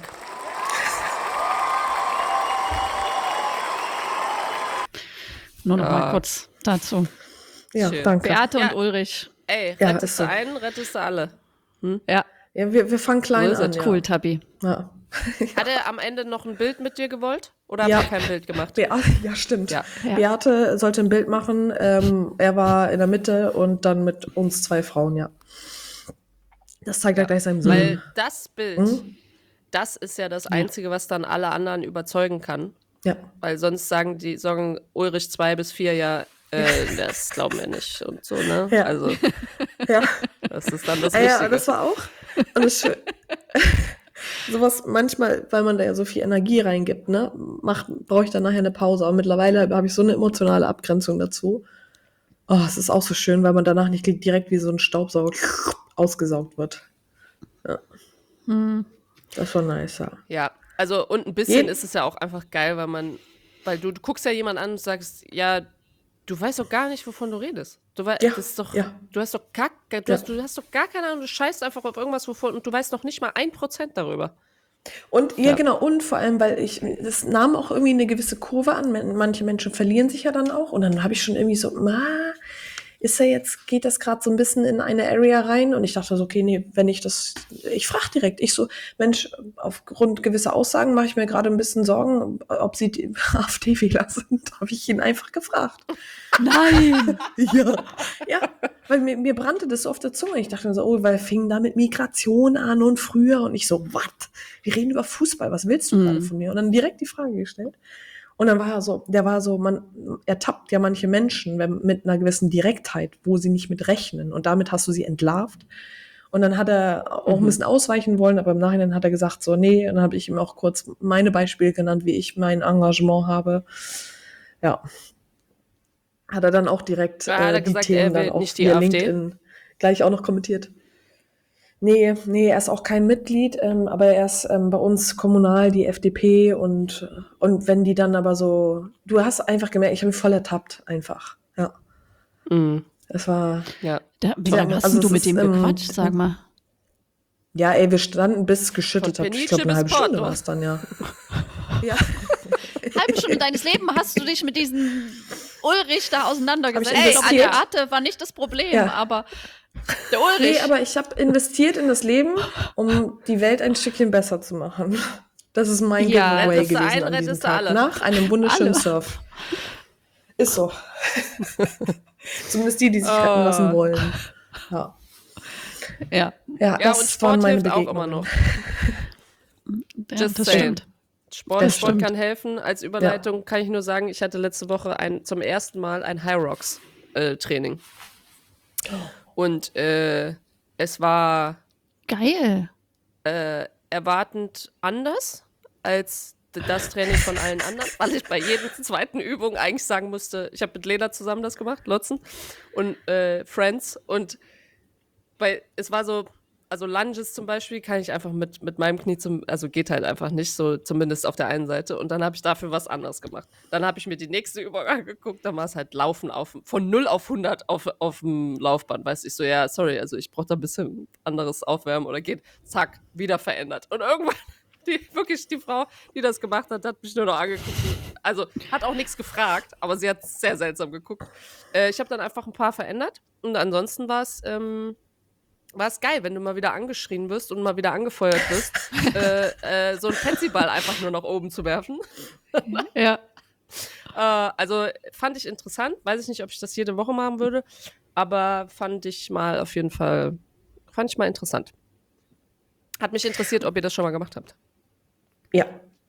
Nur noch mal Ja. kurz dazu. Ja, Schön. danke. Beate Ja. und Ulrich. Ey, Ja, rettest ist du so. einen, rettest du alle. Ja, Ja, wir fangen klein So ist an. es. Ja. cool, Tabi. Ja. Hat er am Ende noch ein Bild mit dir gewollt? Oder Ja. hat er kein Bild gemacht? Ja, stimmt. Ja. Ja. Beate sollte ein Bild machen. Er war in der Mitte und dann mit uns 2 Frauen, ja. Das zeigt er gleich seinem Sohn. Weil das Bild, Mhm. das ist ja das Einzige, was dann alle anderen überzeugen kann. Ja. Weil sonst sagen Ulrich 2 bis 4 ja, das glauben wir nicht und so, ne? Ja. Also, Ja. das ist dann das Ja, Wichtige. das war auch. Und das sowas manchmal, weil man da ja so viel Energie reingibt, ne, brauche ich dann nachher eine Pause. Aber mittlerweile habe ich so eine emotionale Abgrenzung dazu. Oh, es ist auch so schön, weil man danach nicht direkt wie so ein Staubsauger ausgesaugt wird. Ja. Das war nice, ja. Ja, also und ein bisschen Je- ist es ja auch einfach geil, weil du guckst ja jemand an und sagst, ja, du weißt doch gar nicht, wovon du redest. Ja, Das ist doch, ja. du hast doch du hast doch gar keine Ahnung, du scheißt einfach auf irgendwas, wovon, und du weißt noch nicht mal 1% darüber. Und ja, genau, und vor allem, weil das nahm auch irgendwie eine gewisse Kurve an. Manche Menschen verlieren sich ja dann auch. Und dann habe ich schon irgendwie so, geht das gerade so ein bisschen in eine Area rein? Und ich dachte so, okay, nee, ich frage direkt. Ich so, Mensch, aufgrund gewisser Aussagen mache ich mir gerade ein bisschen Sorgen, ob sie die AfD-Wähler sind. Habe ich ihn einfach gefragt. Nein! Ja, weil mir brannte das so auf der Zunge. Ich dachte mir so, oh, weil fing da mit Migration an und früher. Und ich so, was? Wir reden über Fußball, was willst du gerade von mir? Und dann direkt die Frage gestellt. Und dann man ertappt ja manche Menschen mit einer gewissen Direktheit, wo sie nicht mit rechnen. Und damit hast du sie entlarvt. Und dann hat er auch ein bisschen ausweichen wollen, aber im Nachhinein hat er gesagt, so, nee. Und dann habe ich ihm auch kurz meine Beispiele genannt, wie ich mein Engagement habe. Ja. Hat er dann auch direkt Ja, hat er die gesagt, Themen er dann will auch nicht die via AfD? LinkedIn gleich auch noch kommentiert. Nee, er ist auch kein Mitglied, aber er ist bei uns kommunal die FDP und wenn die dann aber so, du hast einfach gemerkt, ich habe mich voll ertappt, einfach. Ja. Es war, Ja. Wie Ja, lange hast also denn du es mit ist, ihm gequatscht, sag mal? ja, ey, wir standen bis es geschüttet Von hat. Ich Peniche glaube, eine bis halbe Stunde Porto. war es dann, ja. Ja. Halbe Stunde deines Lebens hast du dich mit diesem Ulrich da auseinandergesetzt. Hab ich Ich glaube, investiert? Beate war nicht das Problem, Ja. aber der Nee, Ulrich. aber ich habe investiert in das Leben, um die Welt ein Stückchen besser zu machen. Das ist mein Ja, Giveaway rettest du gewesen einen, an diesem rettest du Tag. alle. Nach einem wunderschönen Alle. Surf. Ist so. Zumindest die sich retten lassen wollen. Ja, Ja, ja, Ja, das und Sport waren meine hilft auch Begegnungen. immer noch. das saying. stimmt. Sport Das stimmt. kann helfen. Als Überleitung kann ich nur sagen, ich hatte letzte Woche zum ersten Mal ein High Rocks Training. Und es war Geil. erwartend anders als das Training von allen anderen, weil ich bei jeder zweiten Übung eigentlich sagen musste, ich habe mit Lena zusammen das gemacht, Lotzen und Friends, und es war so, also Lunges zum Beispiel kann ich einfach mit meinem Knie also geht halt einfach nicht, so zumindest auf der einen Seite, und dann habe ich dafür was anderes gemacht. Dann habe ich mir die nächste Übung angeguckt, dann war es halt Laufen von 0 auf 100 auf dem Laufband, weißt du, ich so, ja, sorry, also ich brauche da ein bisschen anderes Aufwärmen oder geht, zack, wieder verändert. Und irgendwann die Frau, die das gemacht hat, hat mich nur noch angeguckt. Also hat auch nichts gefragt, aber sie hat sehr seltsam geguckt. Ich habe dann einfach ein paar verändert und ansonsten war es geil, wenn du mal wieder angeschrien wirst und mal wieder angefeuert wirst, so einen Petsyball einfach nur nach oben zu werfen. Ja. Also fand ich interessant. Weiß ich nicht, ob ich das jede Woche machen würde, aber fand ich mal interessant. Hat mich interessiert, ob ihr das schon mal gemacht habt. Ja,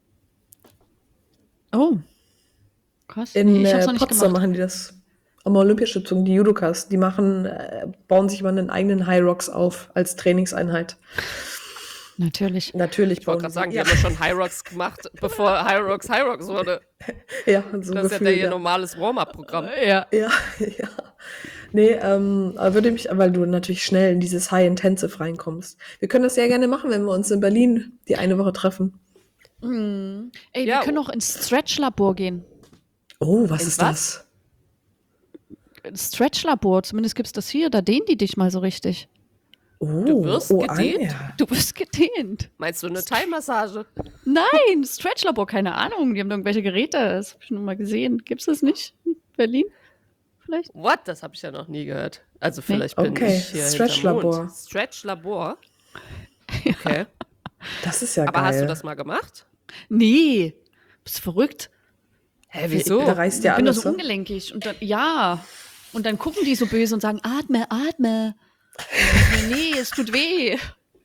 Oh. Krass. in Ich hab's noch nicht Potsdam gemacht. machen die das. Am Olympiastützung, die Judokas, die bauen sich immer einen eigenen High Rocks auf als Trainingseinheit. Natürlich. Natürlich Ich wollte bauen gerade sagen, die ja, haben ja schon High Rocks gemacht, bevor High Rocks wurde. ja, so Das ist ja gefühlt, ihr normales Warm-up-Programm. Ja. Ja, ja. Nee, aber weil du natürlich schnell in dieses High-Intensive reinkommst. Wir können das sehr gerne machen, wenn wir uns in Berlin die eine Woche treffen. Ey, Ja, wir können auch ins Stretch-Labor gehen. Oh, was In ist was? das? Stretch-Labor, zumindest gibt's das hier, da dehnen die dich mal so richtig. Du wirst gedehnt? Anja. Du bist gedehnt. Meinst du eine Thai-Massage? Nein, Stretchlabor, keine Ahnung. Die haben irgendwelche Geräte. Das habe ich schon mal gesehen. Gibt es das nicht in Berlin? Vielleicht? What? Das habe ich ja noch nie gehört. Also Nee. vielleicht bin Okay, ich hier Stretchlabor. hinterm Mond. Stretchlabor? Okay. Das ist ja Aber geil. hast du das mal gemacht? Nee. Bist du verrückt? Hä, Da reißt ja Ich bin doch alles, so ne? ungelenkig. Und dann, ja. Und dann gucken die so böse und sagen, atme, atme. Und nee, es tut weh.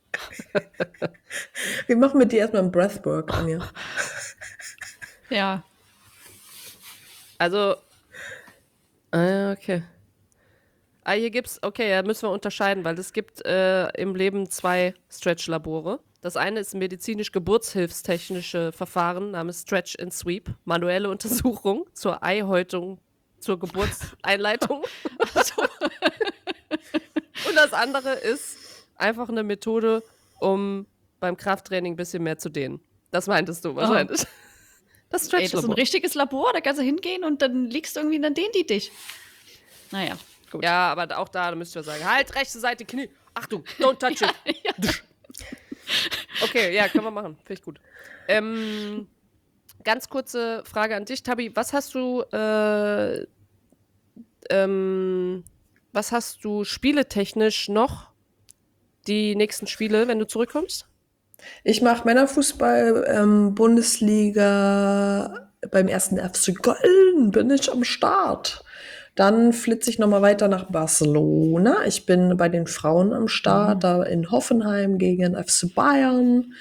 Wir machen mit dir erstmal ein Breathwork, Anja. Ja. Also, okay. Hier gibt's, okay, da müssen wir unterscheiden, weil es gibt im Leben 2 Stretch-Labore. Das eine ist ein medizinisch-geburtshilfstechnische Verfahren namens Stretch and Sweep, manuelle Untersuchung zur Eihäutung, zur Geburtseinleitung. Und das andere ist einfach eine Methode, um beim Krafttraining ein bisschen mehr zu dehnen. Das meintest du wahrscheinlich. Das Ey, das ist ein Stretch-Labor. richtiges Labor, da kannst du hingehen und dann liegst du irgendwie und dann dehnen die dich. Naja, gut. Ja, aber auch da müsst ihr sagen, halt, rechte Seite, Knie. Achtung, don't touch it. Okay, ja, können wir machen. Finde ich gut. Ganz kurze Frage an dich, Tabi. Was hast du spieletechnisch noch die nächsten Spiele, wenn du zurückkommst? Ich mache Männerfußball, Bundesliga beim ersten FC Köln bin ich am Start. Dann flitze ich nochmal weiter nach Barcelona. Ich bin bei den Frauen am Start, da in Hoffenheim gegen FC Bayern.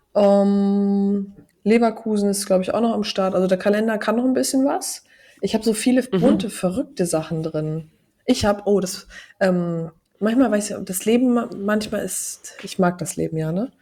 Leverkusen ist, glaube ich, auch noch am Start. Also der Kalender kann noch ein bisschen was. Ich habe so viele bunte, verrückte Sachen drin. Ich habe, manchmal weiß ich, das Leben manchmal ist, ich mag das Leben ja, ne?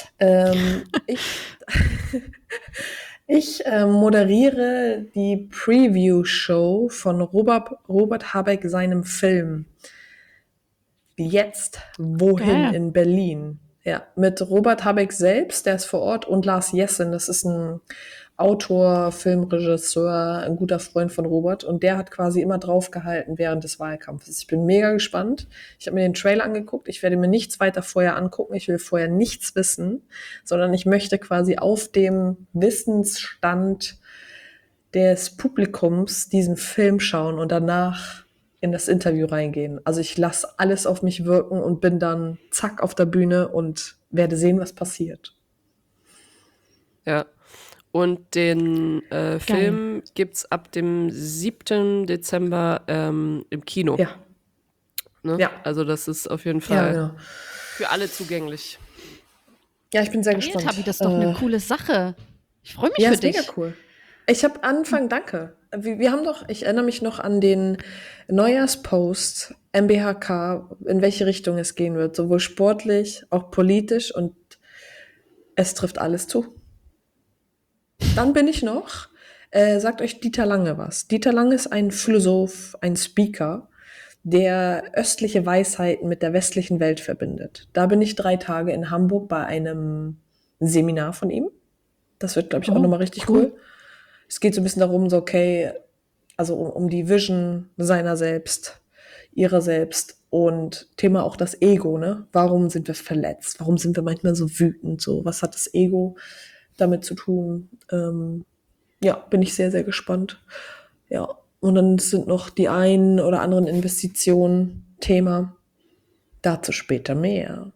Ich moderiere die Preview-Show von Robert Habeck seinem Film Jetzt, wohin Geil. in Berlin. Ja, mit Robert Habeck selbst, der ist vor Ort, und Lars Jessen, das ist ein Autor, Filmregisseur, ein guter Freund von Robert, und der hat quasi immer draufgehalten während des Wahlkampfes. Ich bin mega gespannt. Ich habe mir den Trailer angeguckt. Ich werde mir nichts weiter vorher angucken. Ich will vorher nichts wissen, sondern ich möchte quasi auf dem Wissensstand des Publikums diesen Film schauen und danach in das Interview reingehen. Also ich lasse alles auf mich wirken und bin dann zack auf der Bühne und werde sehen, was passiert. Ja. Und den Film gibt's ab dem 7. Dezember im Kino. Ja. Ne? Ja. Also das ist auf jeden Ja, Fall genau. für alle zugänglich. Ja, ich bin sehr Geil, gespannt. Tabi, das ist doch eine coole Sache. Ich freue mich Ja, für ist dich. mega cool. Ich habe danke. Wir haben doch, ich erinnere mich noch an den Neujahrspost MBHK, in welche Richtung es gehen wird, sowohl sportlich, auch politisch, und es trifft alles zu. Dann bin ich noch, sagt euch Dieter Lange was. Dieter Lange ist ein Philosoph, ein Speaker, der östliche Weisheiten mit der westlichen Welt verbindet. Da bin ich 3 Tage in Hamburg bei einem Seminar von ihm. Das wird, glaube ich, auch nochmal richtig cool. Es geht so ein bisschen darum, so okay, also um die Vision seiner selbst, ihrer selbst, und Thema auch das Ego, ne? Warum sind wir verletzt? Warum sind wir manchmal so wütend? So, was hat das Ego damit zu tun? Ja, bin ich sehr, sehr gespannt. Ja, und dann sind noch die einen oder anderen Investitionen Thema. Dazu später mehr.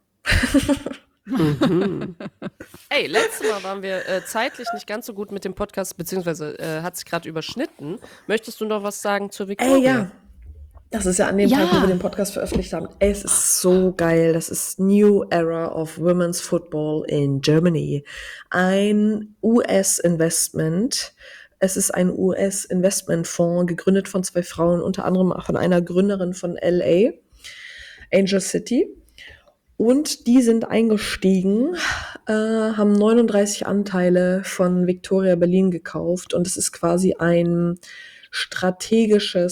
Ey, letztes Mal waren wir zeitlich nicht ganz so gut mit dem Podcast, beziehungsweise hat sich gerade überschnitten. Möchtest du noch was sagen zur Victoria? Ey, ja. Das ist ja an dem Ja. Tag, wo wir den Podcast veröffentlicht haben. Ey, es ist so geil. Das ist New Era of Women's Football in Germany. Ein US-Investment. Es ist ein US-Investmentfonds, gegründet von 2 Frauen, unter anderem auch von einer Gründerin von LA, Angel City. Und die sind eingestiegen, haben 39 Anteile von Victoria Berlin gekauft, und es ist quasi ein strategische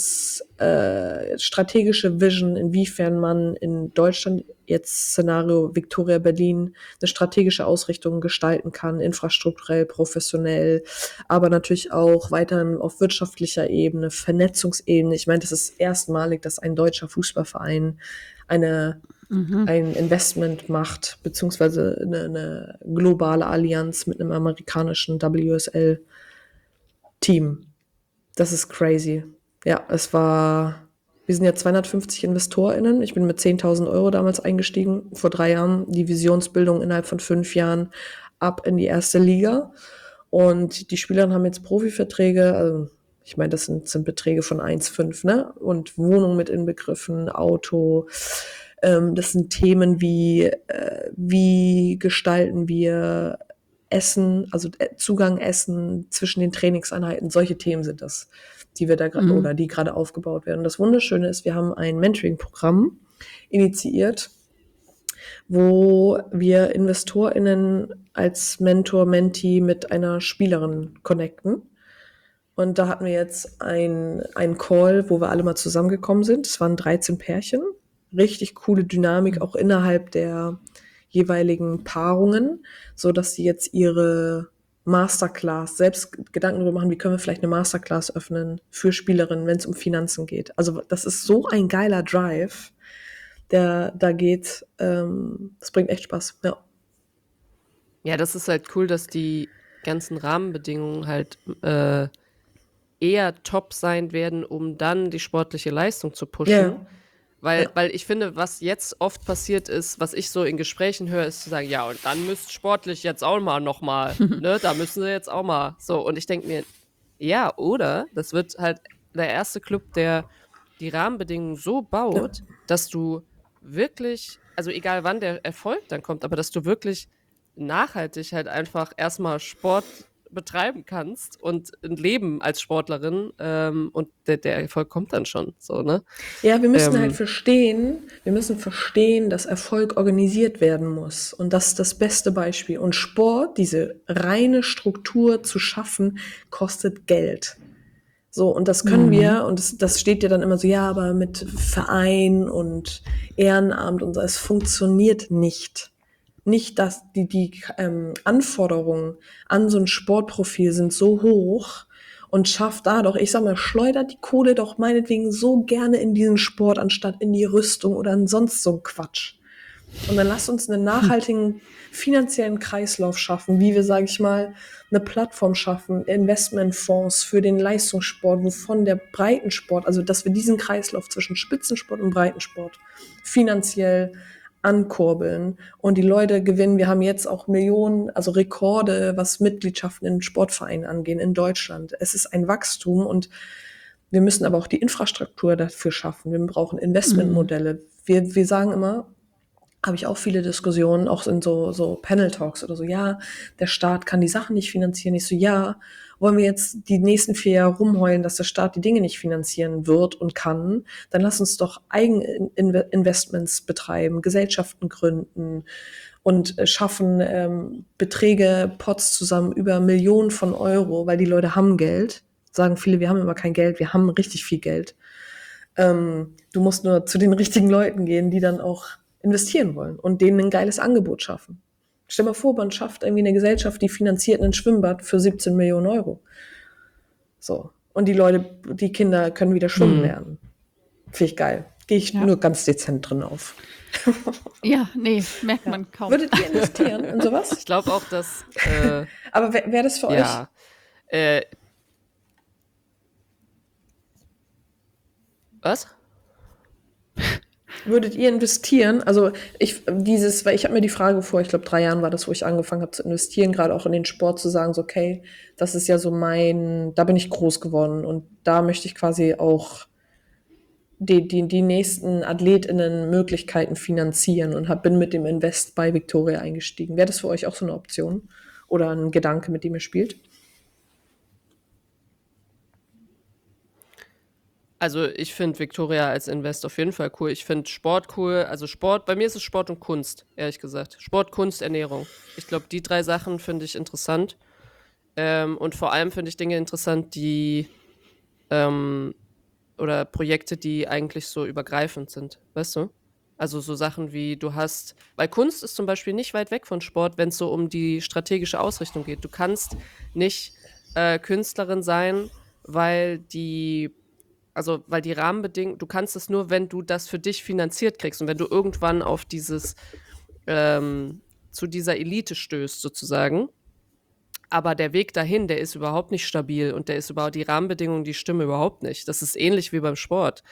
Vision, inwiefern man in Deutschland jetzt Szenario Victoria Berlin eine strategische Ausrichtung gestalten kann, infrastrukturell, professionell, aber natürlich auch weiterhin auf wirtschaftlicher Ebene, Vernetzungsebene. Ich meine, das ist erstmalig, dass ein deutscher Fußballverein eine ein Investment macht, beziehungsweise eine globale Allianz mit einem amerikanischen WSL-Team. Das ist crazy. Ja, wir sind ja 250 InvestorInnen. Ich bin mit 10.000 Euro damals eingestiegen, vor 3 Jahren. Die Visionsbildung innerhalb von 5 Jahren ab in die erste Liga. Und die Spielerinnen haben jetzt Profiverträge, also ich meine, das sind Beträge von 1,5, ne? Und Wohnung mit inbegriffen, Auto. Das sind Themen wie gestalten wir Essen, also Zugang Essen zwischen den Trainingseinheiten. Solche Themen sind das, die wir da oder die gerade aufgebaut werden. Und das Wunderschöne ist, wir haben ein Mentoring-Programm initiiert, wo wir InvestorInnen als Mentor, Mentee mit einer Spielerin connecten. Und da hatten wir jetzt einen Call, wo wir alle mal zusammengekommen sind. Es waren 13 Pärchen. Richtig coole Dynamik auch innerhalb der jeweiligen Paarungen, so dass sie jetzt ihre Masterclass selbst Gedanken darüber machen, wie können wir vielleicht eine Masterclass öffnen für Spielerinnen, wenn es um Finanzen geht. Also das ist so ein geiler Drive, der da geht. Das bringt echt Spaß. Ja. Ja, das ist halt cool, dass die ganzen Rahmenbedingungen halt eher top sein werden, um dann die sportliche Leistung zu pushen. Ja. Weil ich finde, was jetzt oft passiert ist, was ich so in Gesprächen höre, ist zu sagen, ja, und dann müsst sportlich jetzt auch mal nochmal, ne, da müssen sie jetzt auch mal. So, und ich denke mir, ja, oder das wird halt der erste Club, der die Rahmenbedingungen so baut, dass du wirklich, also egal wann der Erfolg dann kommt, aber dass du wirklich nachhaltig halt einfach erstmal Sport betreiben kannst und ein Leben als Sportlerin und der Erfolg kommt dann schon, so, ne? Ja, wir müssen halt verstehen, dass Erfolg organisiert werden muss. Und das ist das beste Beispiel. Und Sport, diese reine Struktur zu schaffen, kostet Geld. So, und das können wir, und das steht ja dann immer so, ja, aber mit Verein und Ehrenamt und so, es funktioniert nicht. Nicht, dass die Anforderungen an so ein Sportprofil sind so hoch und schafft da doch, ich sag mal, schleudert die Kohle doch meinetwegen so gerne in diesen Sport, anstatt in die Rüstung oder in sonst so ein Quatsch. Und dann lasst uns einen nachhaltigen finanziellen Kreislauf schaffen, wie wir, sage ich mal, eine Plattform schaffen, Investmentfonds für den Leistungssport, wovon der Breitensport, also dass wir diesen Kreislauf zwischen Spitzensport und Breitensport finanziell ankurbeln und die Leute gewinnen. Wir haben jetzt auch Millionen, also Rekorde, was Mitgliedschaften in Sportvereinen angehen in Deutschland. Es ist ein Wachstum und wir müssen aber auch die Infrastruktur dafür schaffen. Wir brauchen Investmentmodelle. Wir sagen immer, habe ich auch viele Diskussionen, auch in so Panel-Talks oder so, ja, der Staat kann die Sachen nicht finanzieren. Ich so, ja, wollen wir jetzt die nächsten 4 Jahre rumheulen, dass der Staat die Dinge nicht finanzieren wird und kann, dann lass uns doch Eigeninvestments betreiben, Gesellschaften gründen und schaffen Beträge, Pots zusammen über Millionen von Euro, weil die Leute haben Geld. Sagen viele, wir haben immer kein Geld, wir haben richtig viel Geld. Du musst nur zu den richtigen Leuten gehen, die dann auch investieren wollen und denen ein geiles Angebot schaffen. Stell mal vor, man schafft irgendwie eine Gesellschaft, die finanziert ein Schwimmbad für 17 Millionen Euro. So. Und die Kinder können wieder schwimmen lernen. Finde ich geil. Gehe ich nur ganz dezent drin auf. Ja, nee, merkt man kaum. Würdet ihr investieren in sowas? Ich glaube auch, dass Aber wäre das für ja, was? Würdet ihr investieren? Also weil ich habe mir die Frage vor, ich glaube 3 Jahren war das, wo ich angefangen habe zu investieren, gerade auch in den Sport zu sagen, so okay, das ist ja so da bin ich groß geworden und da möchte ich quasi auch die nächsten AthletInnen Möglichkeiten finanzieren und bin mit dem Invest bei Victoria eingestiegen. Wäre das für euch auch so eine Option oder ein Gedanke, mit dem ihr spielt? Also ich finde Victoria als Invest auf jeden Fall cool. Ich finde Sport cool. Also Sport, bei mir ist es Sport und Kunst, ehrlich gesagt. Sport, Kunst, Ernährung. Ich glaube, die 3 Sachen finde ich interessant. Und vor allem finde ich Dinge interessant, die oder Projekte, die eigentlich so übergreifend sind, weißt du? Also so Sachen wie weil Kunst ist zum Beispiel nicht weit weg von Sport, wenn es so um die strategische Ausrichtung geht. Du kannst nicht Künstlerin sein, weil die also weil die Rahmenbedingungen, du kannst es nur, wenn du das für dich finanziert kriegst und wenn du irgendwann auf zu dieser Elite stößt sozusagen. Aber der Weg dahin, der ist überhaupt nicht stabil und die Rahmenbedingungen, die stimmen überhaupt nicht. Das ist ähnlich wie beim Sport.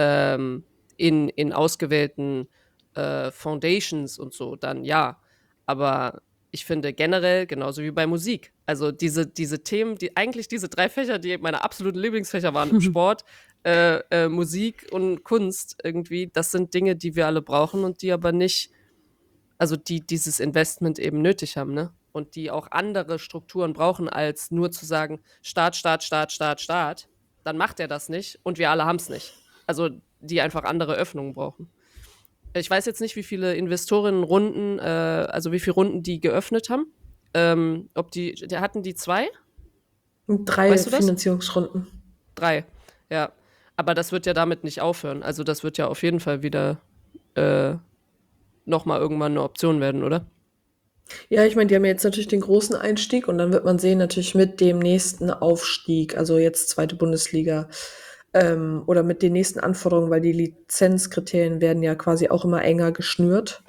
In ausgewählten Foundations und so, dann ja. Aber ich finde generell, genauso wie bei Musik, also diese Themen, eigentlich diese 3 Fächer, die meine absoluten Lieblingsfächer waren, Sport, Musik und Kunst irgendwie, das sind Dinge, die wir alle brauchen und die aber nicht, also die dieses Investment eben nötig haben, ne? Und die auch andere Strukturen brauchen, als nur zu sagen, Start, Start, Start, Start, Start. Dann macht er das nicht und wir alle haben es nicht. Also die einfach andere Öffnungen brauchen. Ich weiß jetzt nicht, wie viele Investorinnenrunden, also wie viele Runden die geöffnet haben. Hatten die 2? 3 Weißt du das? Finanzierungsrunden. 3, ja. Aber das wird ja damit nicht aufhören. Also das wird ja auf jeden Fall wieder nochmal irgendwann eine Option werden, oder? Ja, ich meine, die haben jetzt natürlich den großen Einstieg und dann wird man sehen, natürlich mit dem nächsten Aufstieg, also jetzt zweite Bundesliga, oder mit den nächsten Anforderungen, weil die Lizenzkriterien werden ja quasi auch immer enger geschnürt.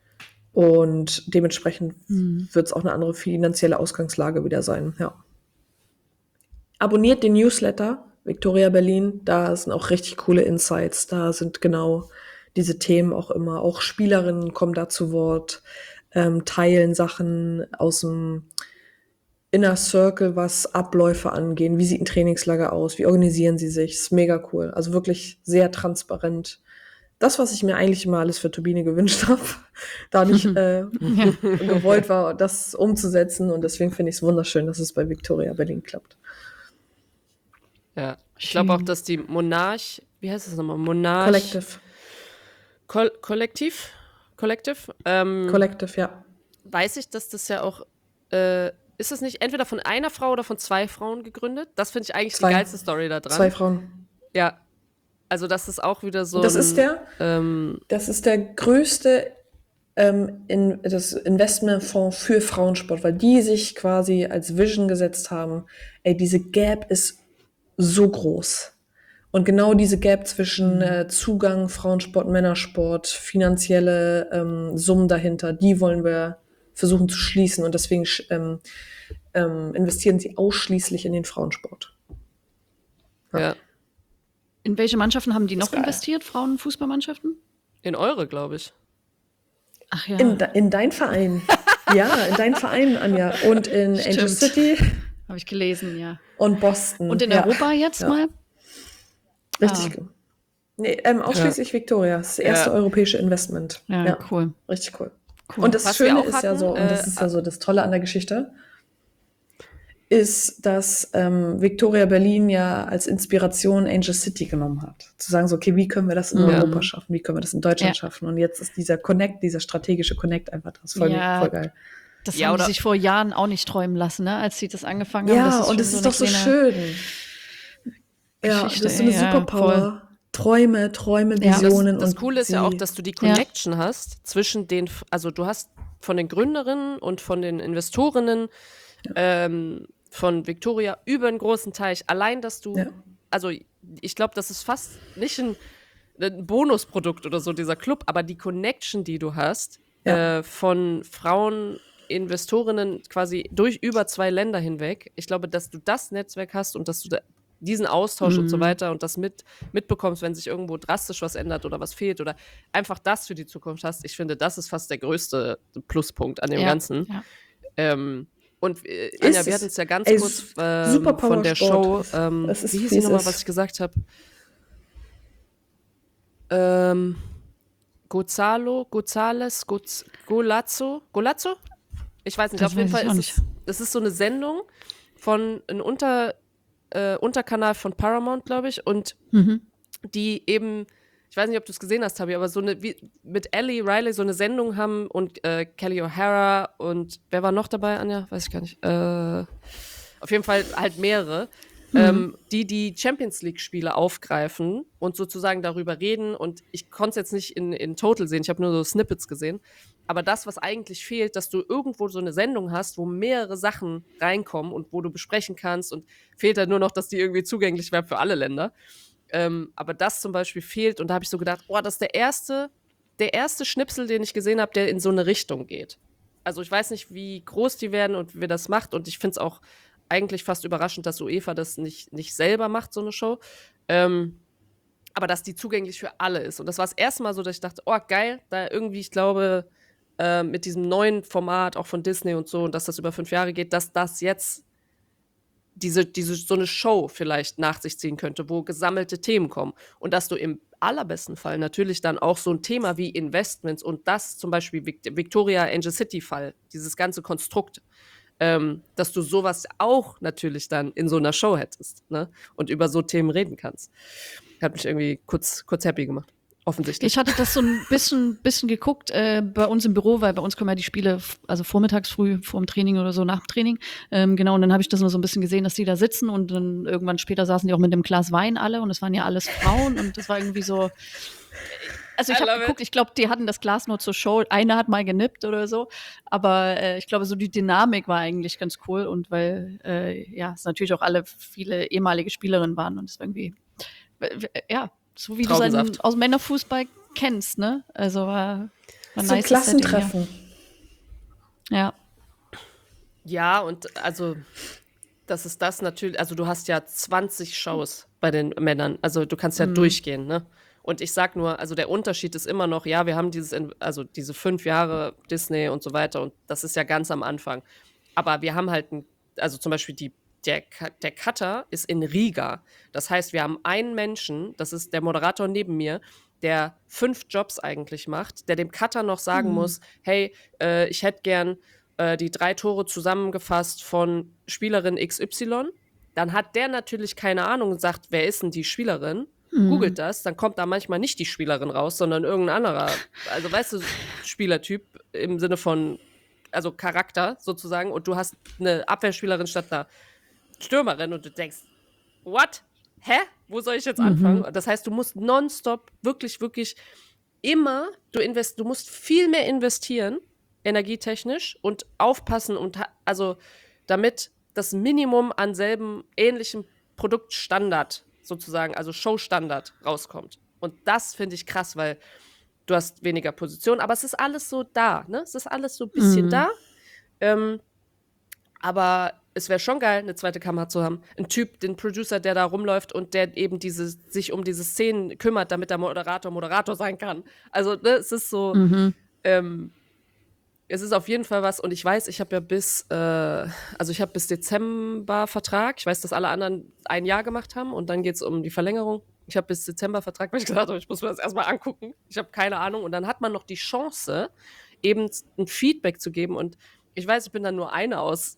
Und dementsprechend wird es auch eine andere finanzielle Ausgangslage wieder sein, ja. Abonniert den Newsletter, Victoria Berlin, da sind auch richtig coole Insights, da sind genau diese Themen auch immer, auch Spielerinnen kommen da zu Wort, teilen Sachen aus dem Inner Circle, was Abläufe angehen, wie sieht ein Trainingslager aus, wie organisieren sie sich, ist mega cool, also wirklich sehr transparent. Das, was ich mir eigentlich immer alles für Turbine gewünscht habe, da nicht gewollt war, das umzusetzen und deswegen finde ich es wunderschön, dass es bei Victoria Berlin klappt. Ja, ich glaube auch, dass die Monarch, wie heißt das nochmal? Monarch. Collective, Collective, ja. weiß ich, dass das ja auch, ist das nicht entweder von einer Frau oder von 2 Frauen gegründet? Das finde ich eigentlich die geilste Story da dran. 2 Frauen. Ja, also das ist auch wieder so das ist der größte das Investmentfonds für Frauensport, weil die sich quasi als Vision gesetzt haben, ey, diese Gap ist so groß. Und genau diese Gap zwischen Zugang, Frauensport, Männersport, finanzielle Summen dahinter, die wollen wir versuchen zu schließen. Und deswegen investieren sie ausschließlich in den Frauensport. Ja. In welche Mannschaften haben die noch geil. investiert, Frauenfußballmannschaften? In eure, glaube ich. Ach ja. In dein Verein. Ja, in dein Verein, Anja. Und in Angel City. Habe ich gelesen, ja. Und Boston. Und in Europa jetzt mal? Richtig gut. Nee, ausschließlich Victoria. Das erste europäische Investment. Ja, cool. Richtig cool. Cool. Und das Was Schöne wir auch ist ja hatten, so, und das ist ja so das Tolle an der Geschichte, ist, dass Victoria Berlin ja als Inspiration Angel City genommen hat. Zu sagen so, okay, wie können wir das in Europa schaffen? Wie können wir das in Deutschland schaffen? Und jetzt ist dieser Connect, dieser strategische Connect einfach das. Voll geil. Das haben die sich vor Jahren auch nicht träumen lassen, ne? Als sie das angefangen haben. Ja, und es ist doch so schön. Ja, das ist so eine Superpower. Träume, Visionen. Das Coole ist ja auch, dass du die Connection hast zwischen also du hast von den Gründerinnen und von den Investorinnen von Victoria über einen großen Teich. Allein, dass du, also ich glaube, das ist fast nicht ein Bonusprodukt oder so, dieser Club, aber die Connection, die du hast, von Frauen-Investorinnen quasi über 2 Länder hinweg, ich glaube, dass du das Netzwerk hast und dass du diesen Austausch und so weiter und das mitbekommst, wenn sich irgendwo drastisch was ändert oder was fehlt oder einfach das für die Zukunft hast. Ich finde, das ist fast der größte Pluspunkt an dem Ganzen. Ja. Und Anja, wir hatten es ja ganz kurz von der Show. Wie hieß die nochmal, was ich gesagt habe? Golazzo? Ich weiß nicht, das auf jeden Fall ist es so eine Sendung von einem Unterkanal von Paramount, glaube ich, und die eben, ich weiß nicht, ob du es gesehen hast, Tabi, aber so mit Ellie Riley so eine Sendung haben und Kelly O'Hara und wer war noch dabei, Anja? Weiß ich gar nicht. Auf jeden Fall halt mehrere, die Champions League-Spiele aufgreifen und sozusagen darüber reden und ich konnte es jetzt nicht in Total sehen, ich habe nur so Snippets gesehen, aber das, was eigentlich fehlt, dass du irgendwo so eine Sendung hast, wo mehrere Sachen reinkommen und wo du besprechen kannst und fehlt dann nur noch, dass die irgendwie zugänglich wäre für alle Länder. Aber das zum Beispiel fehlt und da habe ich so gedacht, das ist der erste Schnipsel, den ich gesehen habe, der in so eine Richtung geht. Also ich weiß nicht, wie groß die werden und wer das macht und ich finde es auch eigentlich fast überraschend, dass UEFA das nicht selber macht, so eine Show. Aber dass die zugänglich für alle ist. Und das war das erste Mal so, dass ich dachte, geil, da irgendwie, ich glaube, mit diesem neuen Format, auch von Disney und so, und dass das über 5 Jahre geht, dass das jetzt diese so eine Show vielleicht nach sich ziehen könnte, wo gesammelte Themen kommen. Und dass du im allerbesten Fall natürlich dann auch so ein Thema wie Investments und das zum Beispiel Victoria Angel City Fall, dieses ganze Konstrukt, dass du sowas auch natürlich dann in so einer Show hättest, ne? Und über so Themen reden kannst. Hat mich irgendwie kurz happy gemacht. Offensichtlich. Ich hatte das so ein bisschen geguckt bei uns im Büro, weil bei uns kommen ja die Spiele also vormittags früh vor dem Training oder so nach dem Training. Genau, und dann habe ich das nur so ein bisschen gesehen, dass die da sitzen und dann irgendwann später saßen die auch mit einem Glas Wein alle und es waren ja alles Frauen und das war irgendwie so. Also ich habe geguckt, ich glaube, die hatten das Glas nur zur Show. Eine hat mal genippt oder so, aber ich glaube, so die Dynamik war eigentlich ganz cool und weil es natürlich auch alle viele ehemalige Spielerinnen waren und es war irgendwie so wie du es aus dem Männerfußball kennst, ne? Also war so nice Klassentreffen. Ja. Ja, und also das ist das natürlich, also du hast ja 20 Shows bei den Männern, also du kannst ja durchgehen, ne? Und ich sag nur, also der Unterschied ist immer noch, ja, wir haben diese 5 Jahre Disney und so weiter und das ist ja ganz am Anfang. Aber wir haben halt, also zum Beispiel der Cutter ist in Riga. Das heißt, wir haben einen Menschen, das ist der Moderator neben mir, der 5 Jobs eigentlich macht, der dem Cutter noch sagen muss, hey, ich hätte gern die 3 Tore zusammengefasst von Spielerin XY. Dann hat der natürlich keine Ahnung und sagt, wer ist denn die Spielerin? Googelt das, dann kommt da manchmal nicht die Spielerin raus, sondern irgendein anderer, also weißt du, Spielertyp im Sinne von, also Charakter sozusagen und du hast eine Abwehrspielerin statt einer Stürmerin und du denkst, what? Hä? Wo soll ich jetzt anfangen? Das heißt, du musst nonstop wirklich, wirklich immer, du musst viel mehr investieren, energietechnisch und aufpassen und also damit das Minimum an selben ähnlichem Produktstandard sozusagen, also Showstandard rauskommt. Und das finde ich krass, weil du hast weniger Position, aber es ist alles so da, ne? Es ist alles so ein bisschen da. Aber es wäre schon geil, eine zweite Kamera zu haben. Ein Typ, den Producer, der da rumläuft und der eben sich um diese Szenen kümmert, damit der Moderator sein kann. Also, ne, es ist so, es ist auf jeden Fall was. Und ich weiß, ich habe ja bis Dezember Vertrag. Ich weiß, dass alle anderen 1 Jahr gemacht haben und dann geht es um die Verlängerung. Ich habe bis Dezember Vertrag, weil ich gesagt habe, ich muss mir das erstmal angucken. Ich habe keine Ahnung. Und dann hat man noch die Chance, eben ein Feedback zu geben. Und ich weiß, ich bin dann nur eine aus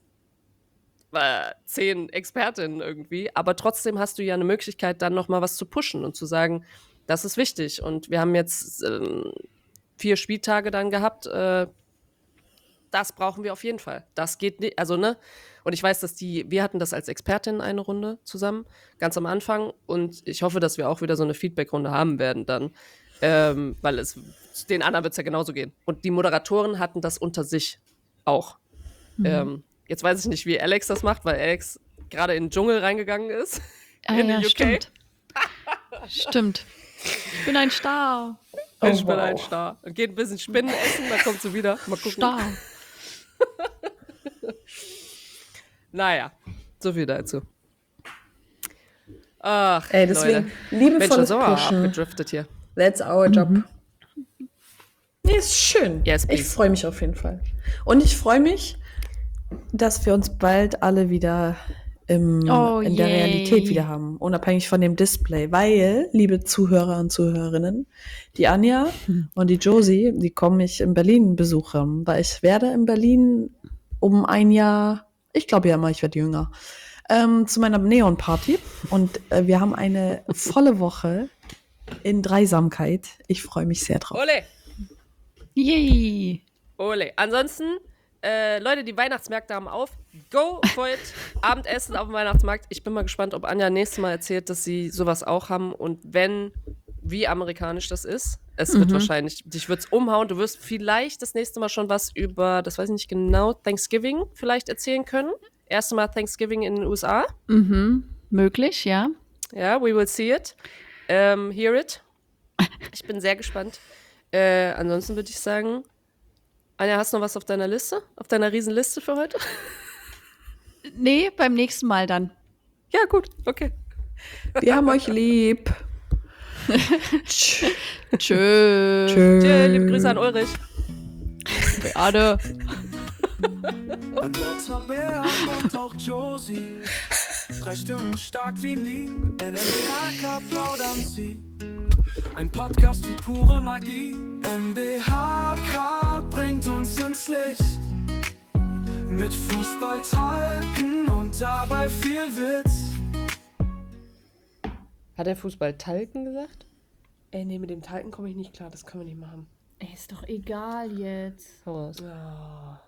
10 Expertinnen irgendwie, aber trotzdem hast du ja eine Möglichkeit, dann noch mal was zu pushen und zu sagen, das ist wichtig. Und wir haben jetzt 4 Spieltage dann gehabt, das brauchen wir auf jeden Fall. Das geht nicht, also ne, und ich weiß, dass wir hatten das als Expertin eine Runde zusammen, ganz am Anfang und ich hoffe, dass wir auch wieder so eine Feedback-Runde haben werden dann, weil den anderen wird es ja genauso gehen. Und die Moderatoren hatten das unter sich auch. Jetzt weiß ich nicht, wie Alex das macht, weil Alex gerade in den Dschungel reingegangen ist. In den UK. Stimmt. Ich bin ein Star. Ich bin ein Star. Und geht ein bisschen Spinnen essen, dann kommt sie wieder. Mal gucken. Star. Naja, so viel dazu. Ach, deswegen liebevolles Pushen. Abgedriftet hier. That's our job. Nee, ist schön. Yes, ich freue mich auf jeden Fall. Und ich freue mich, dass wir uns bald alle wieder in der Realität wieder haben, unabhängig von dem Display. Weil, liebe Zuhörer und Zuhörerinnen, die Anja und die Josie, die kommen mich in Berlin besuchen, weil ich werde in Berlin um 1 Jahr, ich glaube ja mal, ich werde jünger, zu meiner Neon-Party und wir haben eine volle Woche in Dreisamkeit. Ich freue mich sehr drauf. Ole! Yay! Ole. Ansonsten, Leute, die Weihnachtsmärkte haben auf. Go for it. Abendessen auf dem Weihnachtsmarkt. Ich bin mal gespannt, ob Anja nächstes Mal erzählt, dass sie sowas auch haben. Und wenn, wie amerikanisch das ist. Es wird wahrscheinlich, dich wird's umhauen. Du wirst vielleicht das nächste Mal schon was über, das weiß ich nicht genau, Thanksgiving vielleicht erzählen können. Erste Mal Thanksgiving in den USA. Möglich, ja. Ja, we will see it. Hear it. Ich bin sehr gespannt. Ansonsten würde ich sagen, Anja, hast du noch was auf deiner Liste? Auf deiner Riesenliste für heute? Nee, beim nächsten Mal dann. Ja, gut, okay. Wir haben euch lieb. Tschö. Tschö, liebe Grüße an Ulrich. Beate. Andrea Bär und auch Josie. 3 Stimmen stark wie nie. NMBHK plaudern sie. Ein Podcast wie pure Magie. NMBHK bringt uns ins Licht. Mit Fußballtalken und dabei viel Witz. Hat der Fußball Talken gesagt? Nee, mit dem Talken komme ich nicht klar. Das können wir nicht machen. Ey, ist doch egal jetzt. Hau raus. Ja.